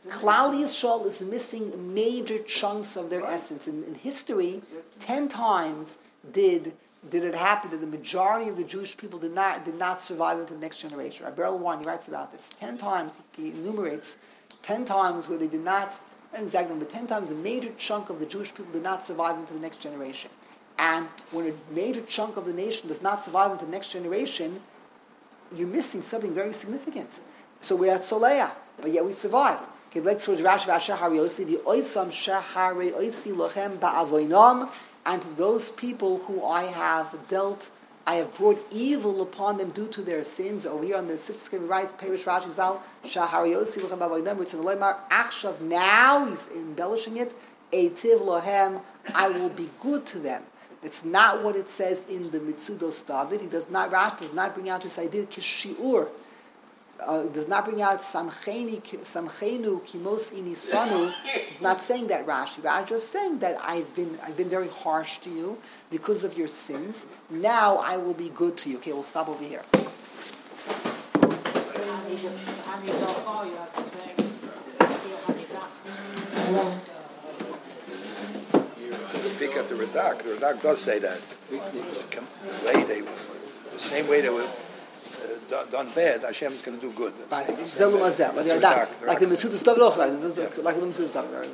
Klal Yisrael is missing major chunks of their essence. In history, 10 times did it happen that the majority of the Jewish people did not survive into the next generation. Rabbi Erlewine, he writes about this. 10 times, he enumerates 10 times where they did not, not exactly, but 10 times a major chunk of the Jewish people did not survive into the next generation. And when a major chunk of the nation does not survive into the next generation, you're missing something very significant. So we're at Soleah, but yet we survived. Okay, let's go to Rashi V'Ashahar Yosi V'Oisam Shahare Oisi Lochem Ba'avoinam, and to those people who I have brought evil upon them due to their sins. Over here on the 6th writes Perish Rashi Zal Shahar Yosi Lochem Ba'avoinam Ritzon Loimar Achshav. Now he's embellishing it. Eitiv Lohem, I will be good to them. It's not what it says in the Mitzudos David. Rashi does not bring out this idea kishiur. Does not bring out samchenu kimos inisanu. It's not saying that Rashi. Rashi just saying that I've been very harsh to you because of your sins. Now I will be good to you. Okay, we'll stop over here. Speak at the Radak does say that the same way they were done bad, Hashem is going to do good. Right. Like the Mitzudos David also, like the Mitzudos David.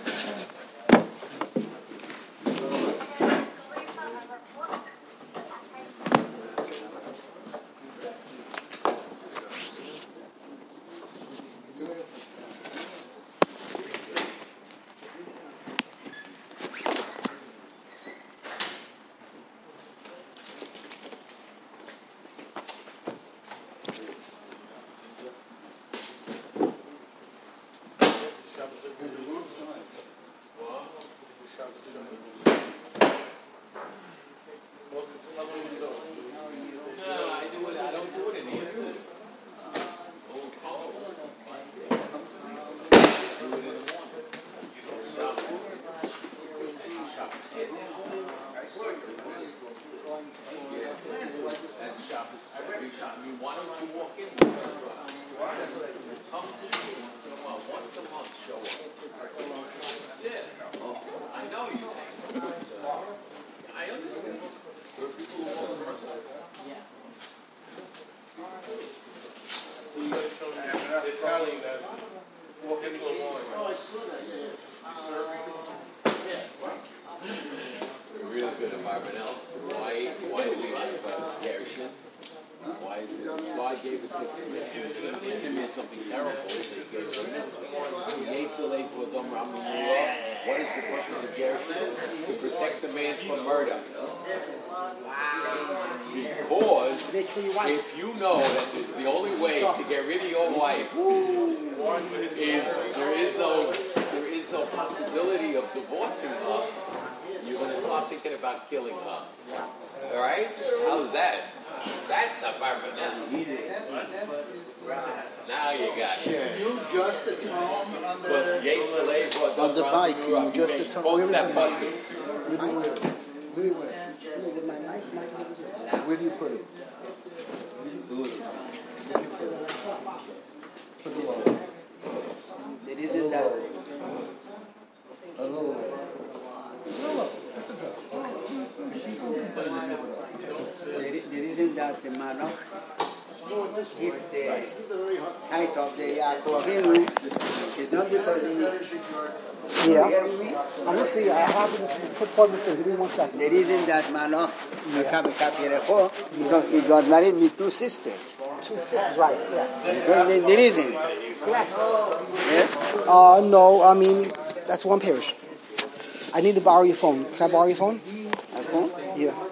What is the purpose of Gershon? To protect the man from murder. Because if you know that the only way to get rid of your wife is there is no possibility of divorcing her, you're going to start thinking about killing her. All right? How's that? That's a barbanel. Now you got it. Can you just atone on the bike? Can you just atone? Where do you put it? Put it low. It isn't that. A little. There isn't that the Malach hit the height of the Yaakov Avinu. It's not because he. Yeah. I'm going to see. I have to put part of this in. Give me 1 second. The reason that Malach, he got married with 2 sisters. 2 sisters, right? Yeah. The reason. Correct. Yes? No. I mean, that's one parish. I need to borrow your phone. Can I borrow your phone? A phone? Yeah.